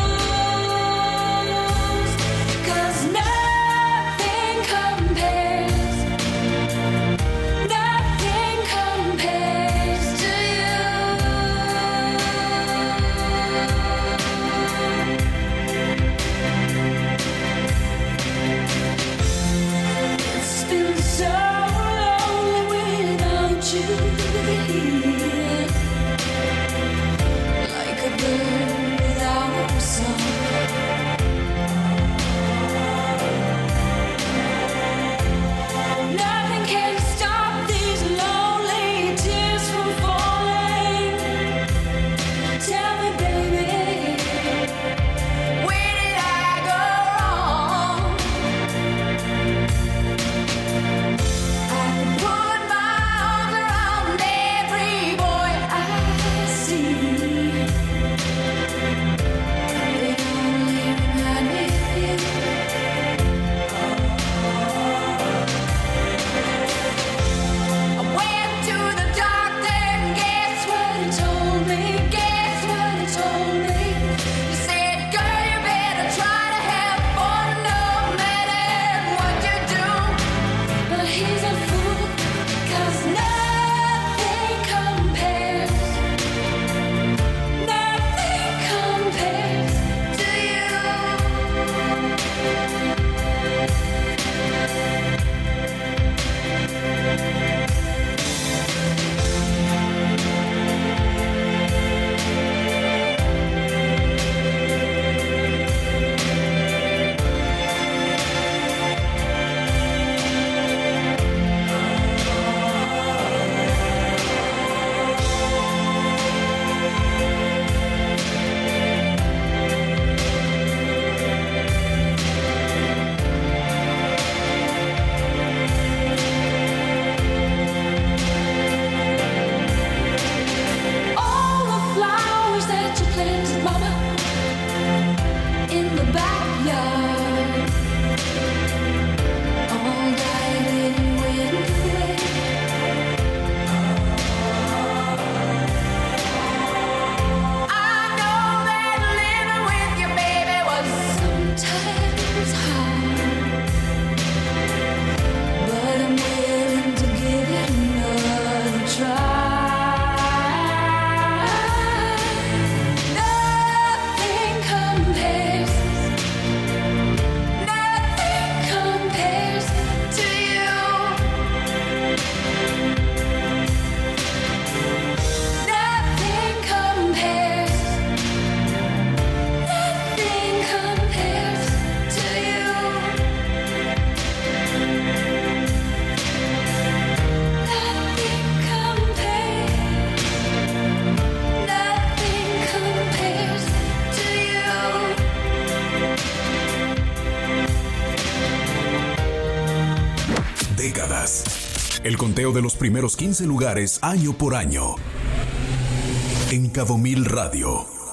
Décadas. El conteo de los primeros quince lugares año por año. En Cabo Mil Radio.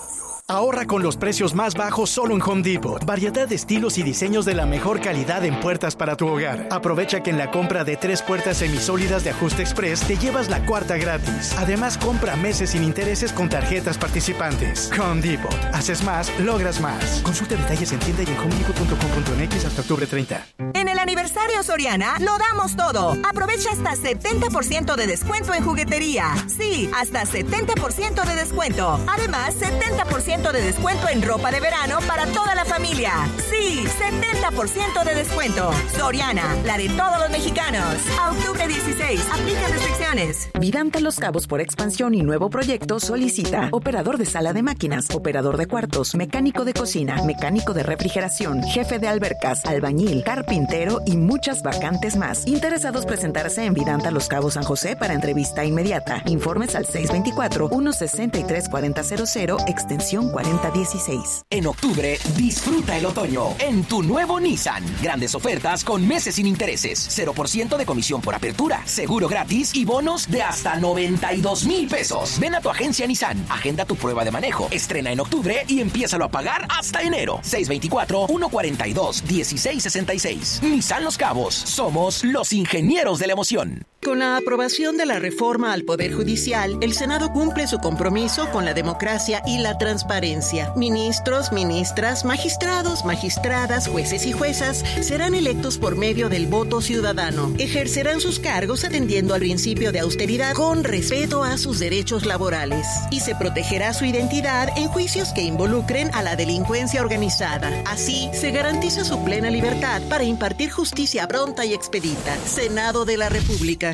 Ahorra con los precios más bajos solo en Home Depot. Variedad de estilos y diseños de la mejor calidad en puertas para tu hogar. Aprovecha que en la compra de tres puertas semisólidas de ajuste express te llevas la cuarta gratis. Además, compra meses sin intereses con tarjetas participantes. Home Depot. Haces más, logras más. Consulta detalles en tienda y en home depot punto com punto m x hasta octubre treinta. En el aniversario Soriana, lo damos todo. Aprovecha hasta setenta por ciento de descuento en juguetería. Sí, hasta setenta por ciento de descuento. Además, setenta por ciento de descuento en ropa de verano para toda la familia. Sí, setenta por ciento de descuento. Soriana, la de todos los mexicanos. A octubre dieciséis, aplica restricciones. Vidanta Los Cabos, por expansión y nuevo proyecto, solicita operador de sala de máquinas, operador de cuartos, mecánico de cocina, mecánico de refrigeración, jefe de albercas, albañil, carpintero y muchas vacantes más. Interesados presentarse en Vidanta Los Cabos San José para entrevista inmediata. Informes al seis dos cuatro, uno seis tres, cuatro cero cero, extensión cuarenta dieciséis. En octubre, disfruta el otoño en tu nuevo Nissan. Grandes ofertas con meses sin intereses, cero por ciento de comisión por apertura, seguro gratis y bonos de hasta noventa y dos mil pesos. Ven a tu agencia Nissan, agenda tu prueba de manejo, estrena en octubre y empiézalo a pagar hasta enero. seis dos cuatro, uno cuatro dos, uno seis seis seis. Nissan Los Cabos, somos los ingenieros de la emoción. Con la aprobación de la reforma al Poder Judicial, el Senado cumple su compromiso con la democracia y la transparencia. Ministros, ministras, magistrados, magistradas, jueces y juezas serán electos por medio del voto ciudadano. Ejercerán sus cargos atendiendo al principio de austeridad con respeto a sus derechos laborales. Y se protegerá su identidad en juicios que involucren a la delincuencia organizada. Así, se garantiza su plena libertad para impartir justicia pronta y expedita. Senado de la República.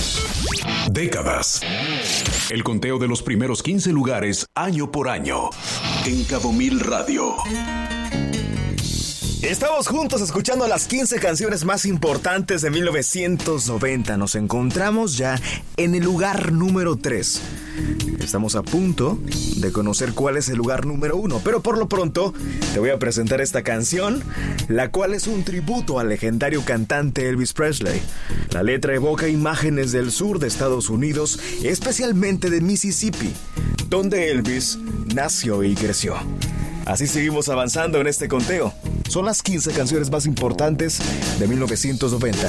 Décadas. El conteo de los primeros quince lugares año por año. En Cabo Mil Radio. Estamos juntos escuchando las quince canciones más importantes de mil novecientos noventa. Nos encontramos ya en el lugar número tres. Estamos a punto de conocer cuál es el lugar número uno, pero por lo pronto te voy a presentar esta canción, la cual es un tributo al legendario cantante Elvis Presley. La letra evoca imágenes del sur de Estados Unidos, especialmente de Mississippi, donde Elvis nació y creció. Así seguimos avanzando en este conteo. Son las quince canciones más importantes de mil novecientos noventa.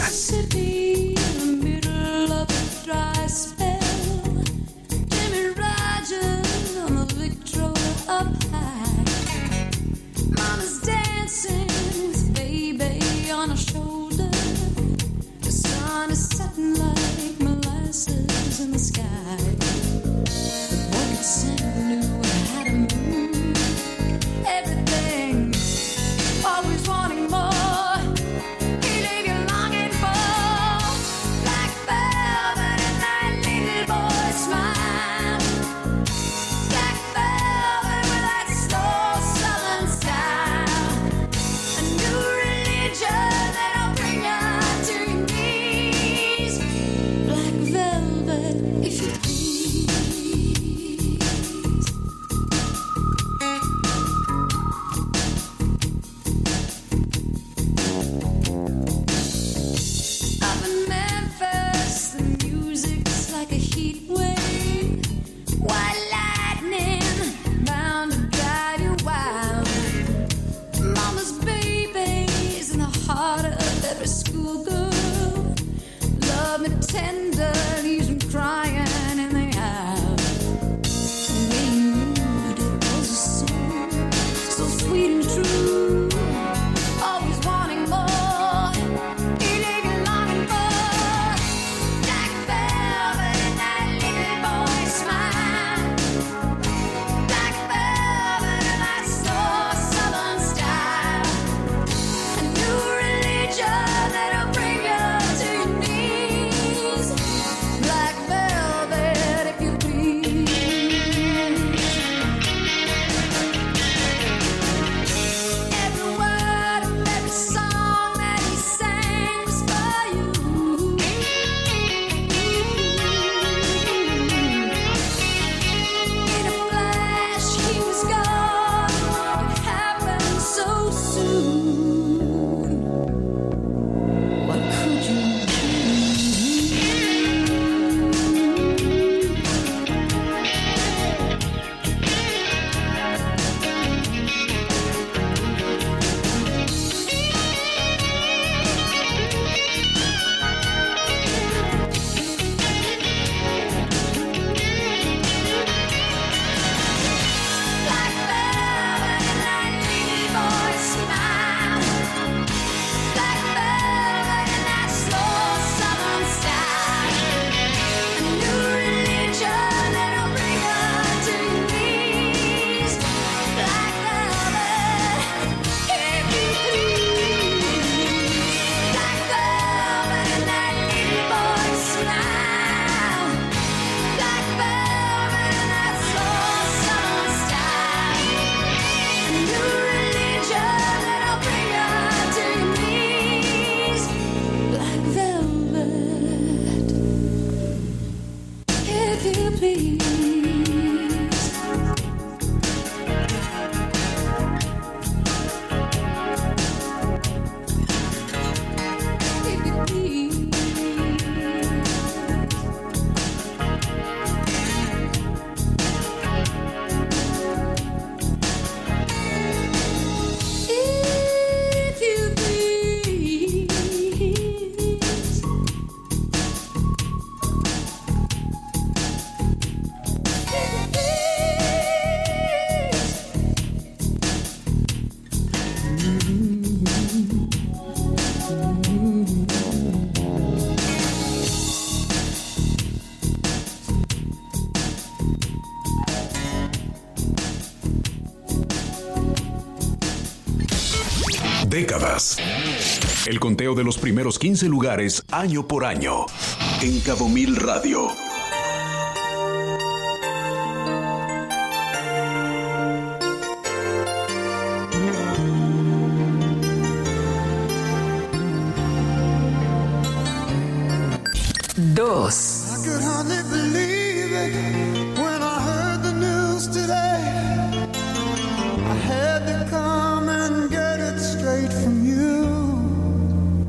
Décadas. El conteo de los primeros quince lugares año por año. En Cabo Mil Radio. Dos. I could hardly believe it when I heard the news today. I had to come and get it straight from you.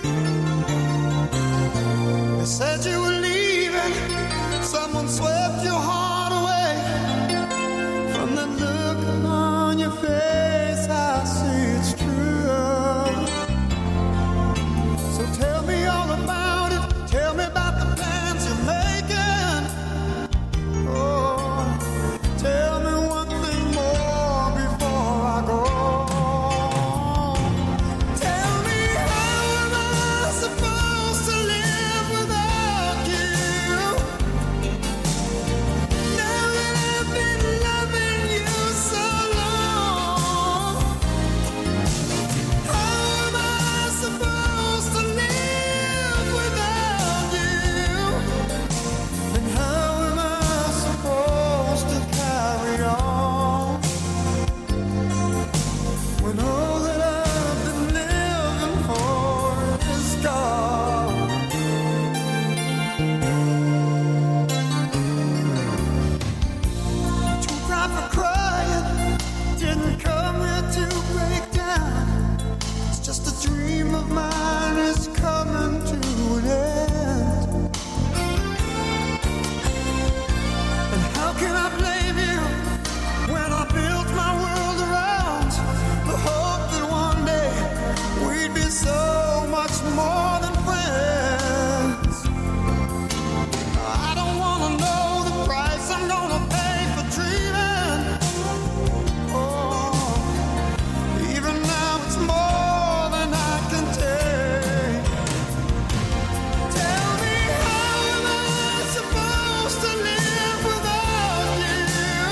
They said you were leaving, someone swept your heart away. From the look on your face, I see it's true. So tell me all about it. Tell me about the plans you're making. Oh, tell me one thing more before I go. Tell me, how am I supposed to live without you? Now that I've been loving you so long, how am I supposed to live without you? And how am I supposed to carry on when all that I've been living for is gone? Don't cry for crying, didn't come here to break down. It's just a dream of mine is coming to an end. And how can I blame you when I built my world around the hope that one day we'd be so much more than friends? I don't wanna know the price I'm gonna pay for dreaming. Oh, even now it's more than I can take. Tell me, how am I supposed to live without you?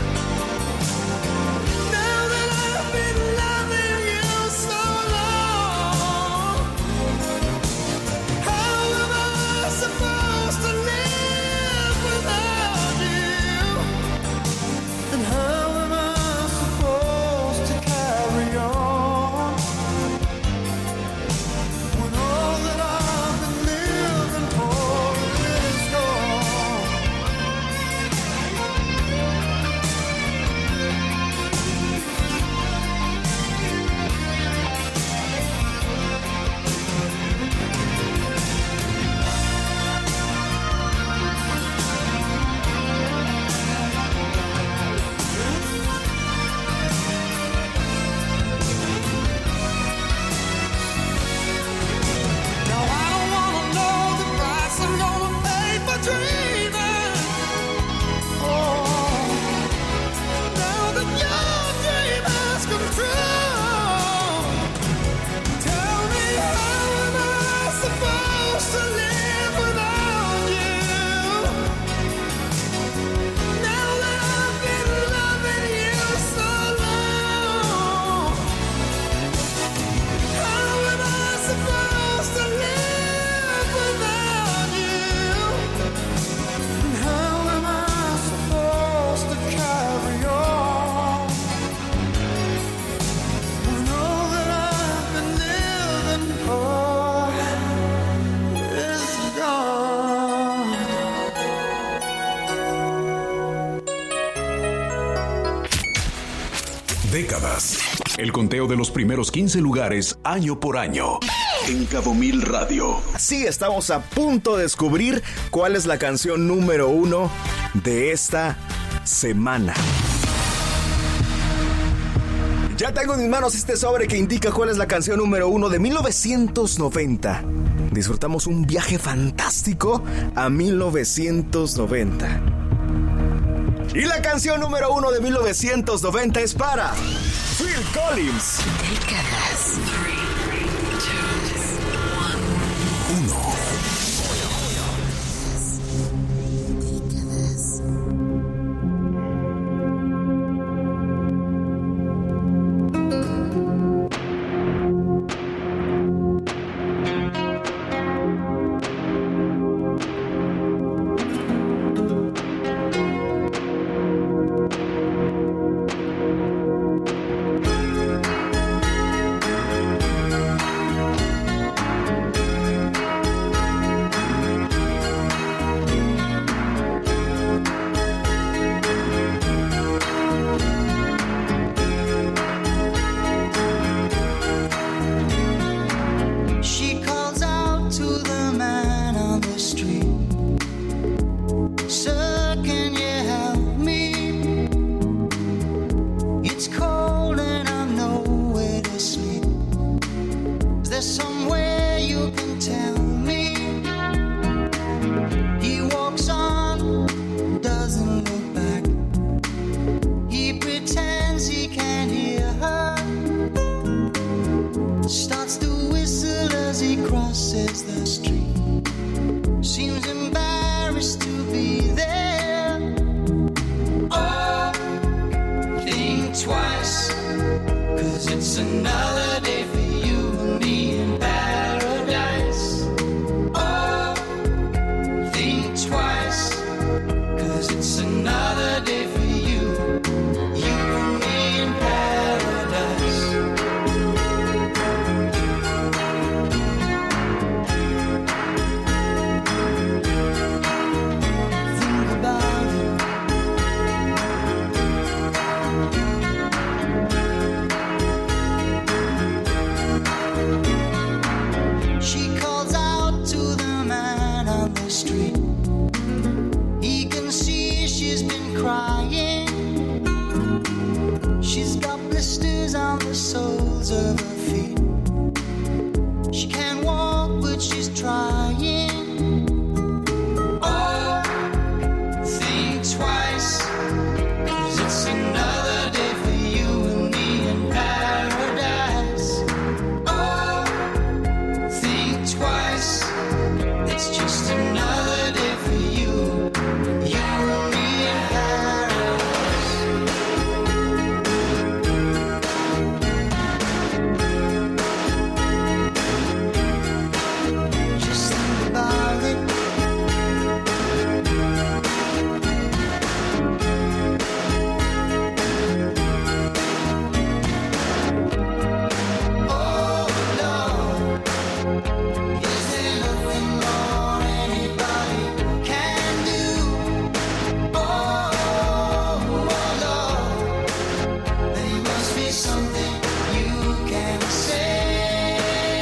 Now that I've been loving you so long, how am I supposed to live without you? And how am I supposed to carry on when all that I've been living for is gone? Now I don't wanna know the price I'm gonna pay for dreaming. Oh, now that your dream has come true, tell me, how am I supposed to live without you? Now that I've been loving you so long, how am I supposed to live without you? And how am I supposed to carry on when all that I've been living for is gone? Décadas. El conteo de los primeros quince lugares año por año. En Cabo Mil Radio. Sí, estamos a punto de descubrir cuál es la canción número uno de esta semana. Ya tengo en mis manos este sobre que indica cuál es la canción número uno de mil novecientos noventa. Disfrutamos un viaje fantástico a mil novecientos noventa. Y la canción número uno de mil novecientos noventa es para Phil Collins. Décadas. Uno. another day for you and me in paradise. Oh, think twice, 'cause it's another day for you, you and me in paradise. Think about it. She calls out to the man on the street. He can see she's been crying. She's got blisters on the soles of her feet. She can't walk, but she's trying. Oh, think twice, 'cause it's another day for you and me in paradise. Oh, think twice, it's just another day for you, you and me in paradise. Just think about it. Oh Lord, is there nothing more anybody can do? Oh, oh Lord, there must be something you can say.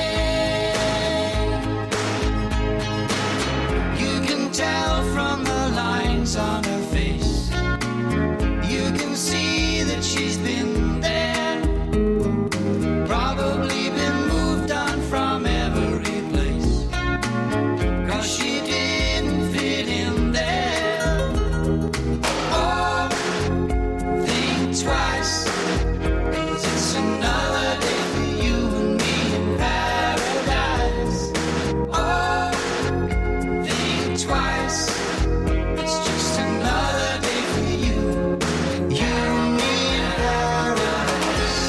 You can tell from the lines on her face. You can see that she's been there. Probably been moved on from every place, 'cause she didn't fit in there. Oh, think twice, 'cause it's another day for you and me in paradise. Oh, think twice, it's just another day for you, you and me in paradise.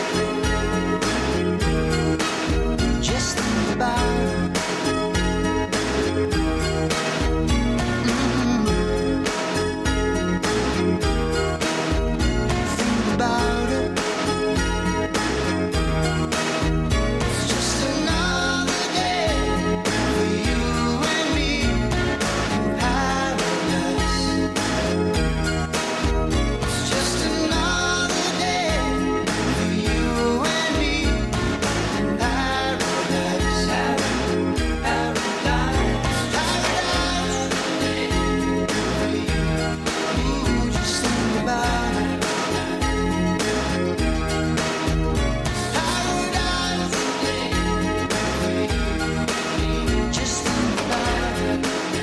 Just think about it. Mm. Think about it. It's just another day for you and me in paradise. It's just another day for you and me in paradise. Paradise, paradise, day for you. Ooh, just think about it. Paradise, day for you. Just think about it.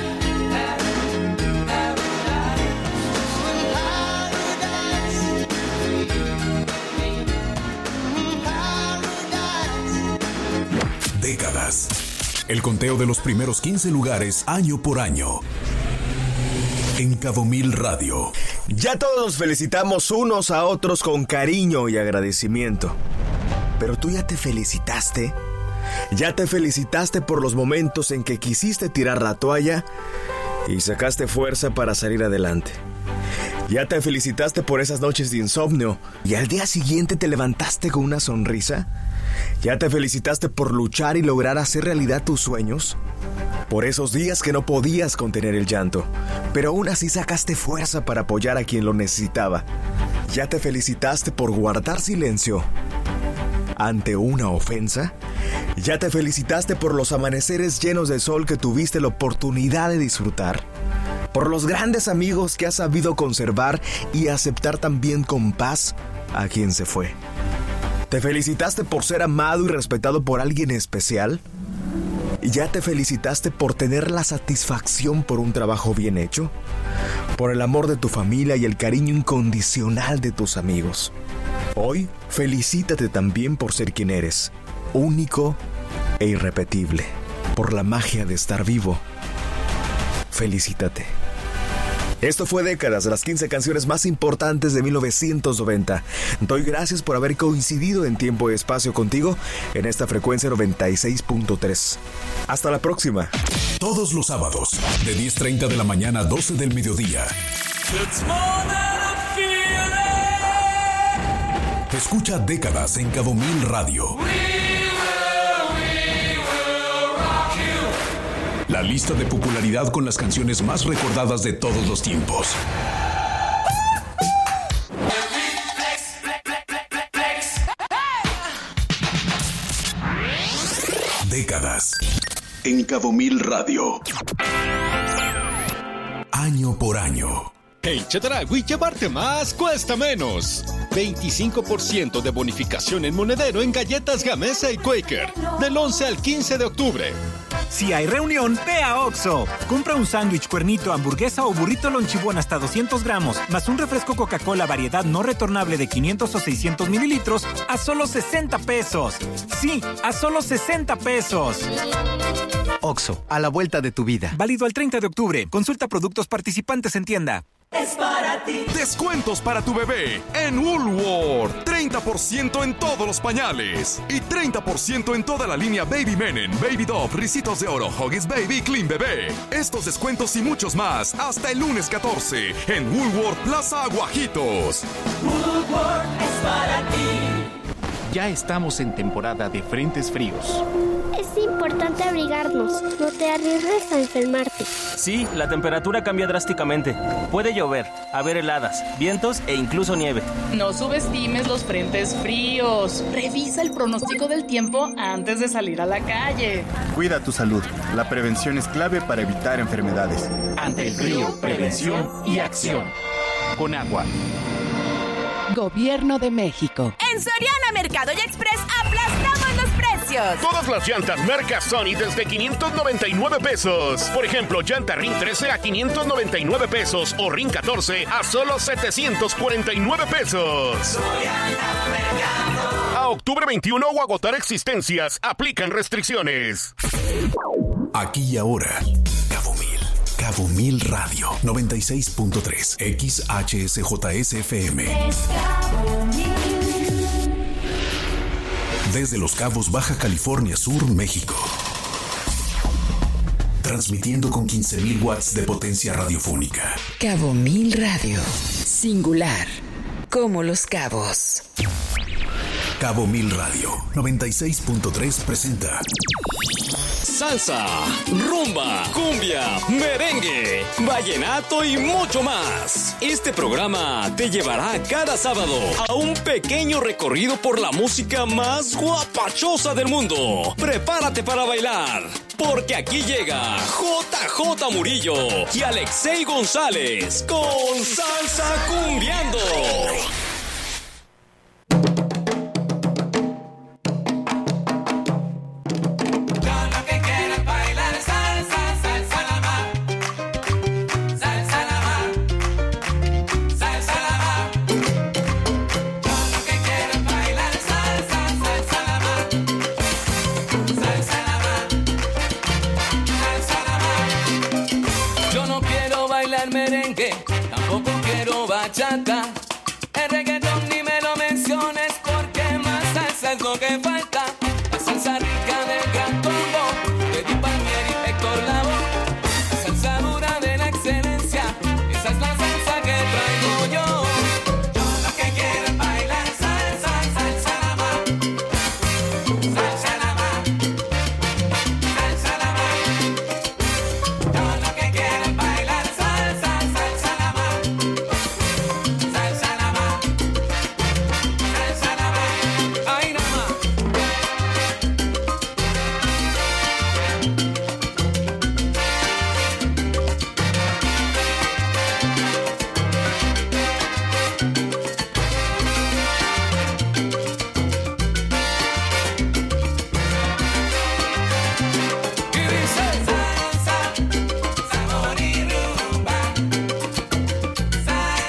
Décadas. El conteo de los primeros quince lugares año por año. En Cabo Mil Radio. Ya todos nos felicitamos unos a otros con cariño y agradecimiento. Pero tú ya te felicitaste. Ya te felicitaste por los momentos en que quisiste tirar la toalla y sacaste fuerza para salir adelante. Ya te felicitaste por esas noches de insomnio y al día siguiente te levantaste con una sonrisa. Ya te felicitaste por luchar y lograr hacer realidad tus sueños. Por esos días que no podías contener el llanto, pero aún así sacaste fuerza para apoyar a quien lo necesitaba. Ya te felicitaste por guardar silencio ante una ofensa. Ya te felicitaste por los amaneceres llenos de sol que tuviste la oportunidad de disfrutar. Por los grandes amigos que has sabido conservar y aceptar también con paz a quien se fue. ¿Te felicitaste por ser amado y respetado por alguien especial? ¿Ya te felicitaste por tener la satisfacción por un trabajo bien hecho? ¿Por el amor de tu familia y el cariño incondicional de tus amigos? Hoy, felicítate también por ser quien eres, único e irrepetible, por la magia de estar vivo. Felicítate. Esto fue Décadas, las quince canciones más importantes de mil novecientos noventa. Doy gracias por haber coincidido en tiempo y espacio contigo en esta frecuencia noventa y seis punto tres. Hasta la próxima. Todos los sábados, de diez treinta de la mañana a doce del mediodía. Escucha Décadas en Cabo Mil Radio. La lista de popularidad con las canciones más recordadas de todos los tiempos. Décadas en Cabo Mil Radio. Año por año. En Chedraui llevarte más cuesta menos. veinticinco por ciento de bonificación en monedero en galletas Gamesa y Quaker. Del once al quince de octubre. Si hay reunión, ve a Oxxo. Compra un sándwich, cuernito, hamburguesa o burrito lonchibón hasta doscientos gramos, más un refresco Coca-Cola variedad no retornable de quinientos o seiscientos mililitros a solo sesenta pesos. Sí, a solo sesenta pesos. Oxxo, a la vuelta de tu vida. Válido al treinta de octubre. Consulta productos participantes en tienda. Es para ti. Descuentos para tu bebé en Woolworth. treinta por ciento en todos los pañales. Y treinta por ciento en toda la línea Baby Menen, Baby Dove, Ricitos de Oro, Huggies Baby, Clean Bebé. Estos descuentos y muchos más hasta el lunes catorce en Woolworth Plaza Aguajitos. Woolworth es para ti. Ya estamos en temporada de frentes fríos. Es importante abrigarnos, no te arriesgues a enfermarte. Sí, la temperatura cambia drásticamente. Puede llover, haber heladas, vientos e incluso nieve. No subestimes los frentes fríos. Revisa el pronóstico del tiempo antes de salir a la calle. Cuida tu salud. La prevención es clave para evitar enfermedades. Ante el frío, prevención y acción. Con agua. Gobierno de México. En Soriana Mercado y Express aplastamos los precios. Todas las llantas marca Sony desde quinientos noventa y nueve pesos. Por ejemplo, llanta Rin trece a quinientos noventa y nueve pesos o Rin catorce a solo setecientos cuarenta y nueve pesos. Soriana Mercado. A octubre veintiuno o agotar existencias. Aplican restricciones. Aquí y ahora. Cabo Mil. Cabo Mil Radio noventa y seis punto tres X H S J S F M. Desde Los Cabos, Baja California Sur, México. Transmitiendo con quince mil watts de potencia radiofónica. Cabo Mil Radio. Singular. Como Los Cabos. Cabo Mil Radio noventa y seis punto tres presenta salsa, rumba, cumbia, merengue, vallenato y mucho más. Este programa te llevará cada sábado a un pequeño recorrido por la música más guapachosa del mundo. Prepárate para bailar, porque aquí llega J J Murillo y Alexei González con Salsa Cumbiando. Merengue, tampoco quiero bachata. El reggaetón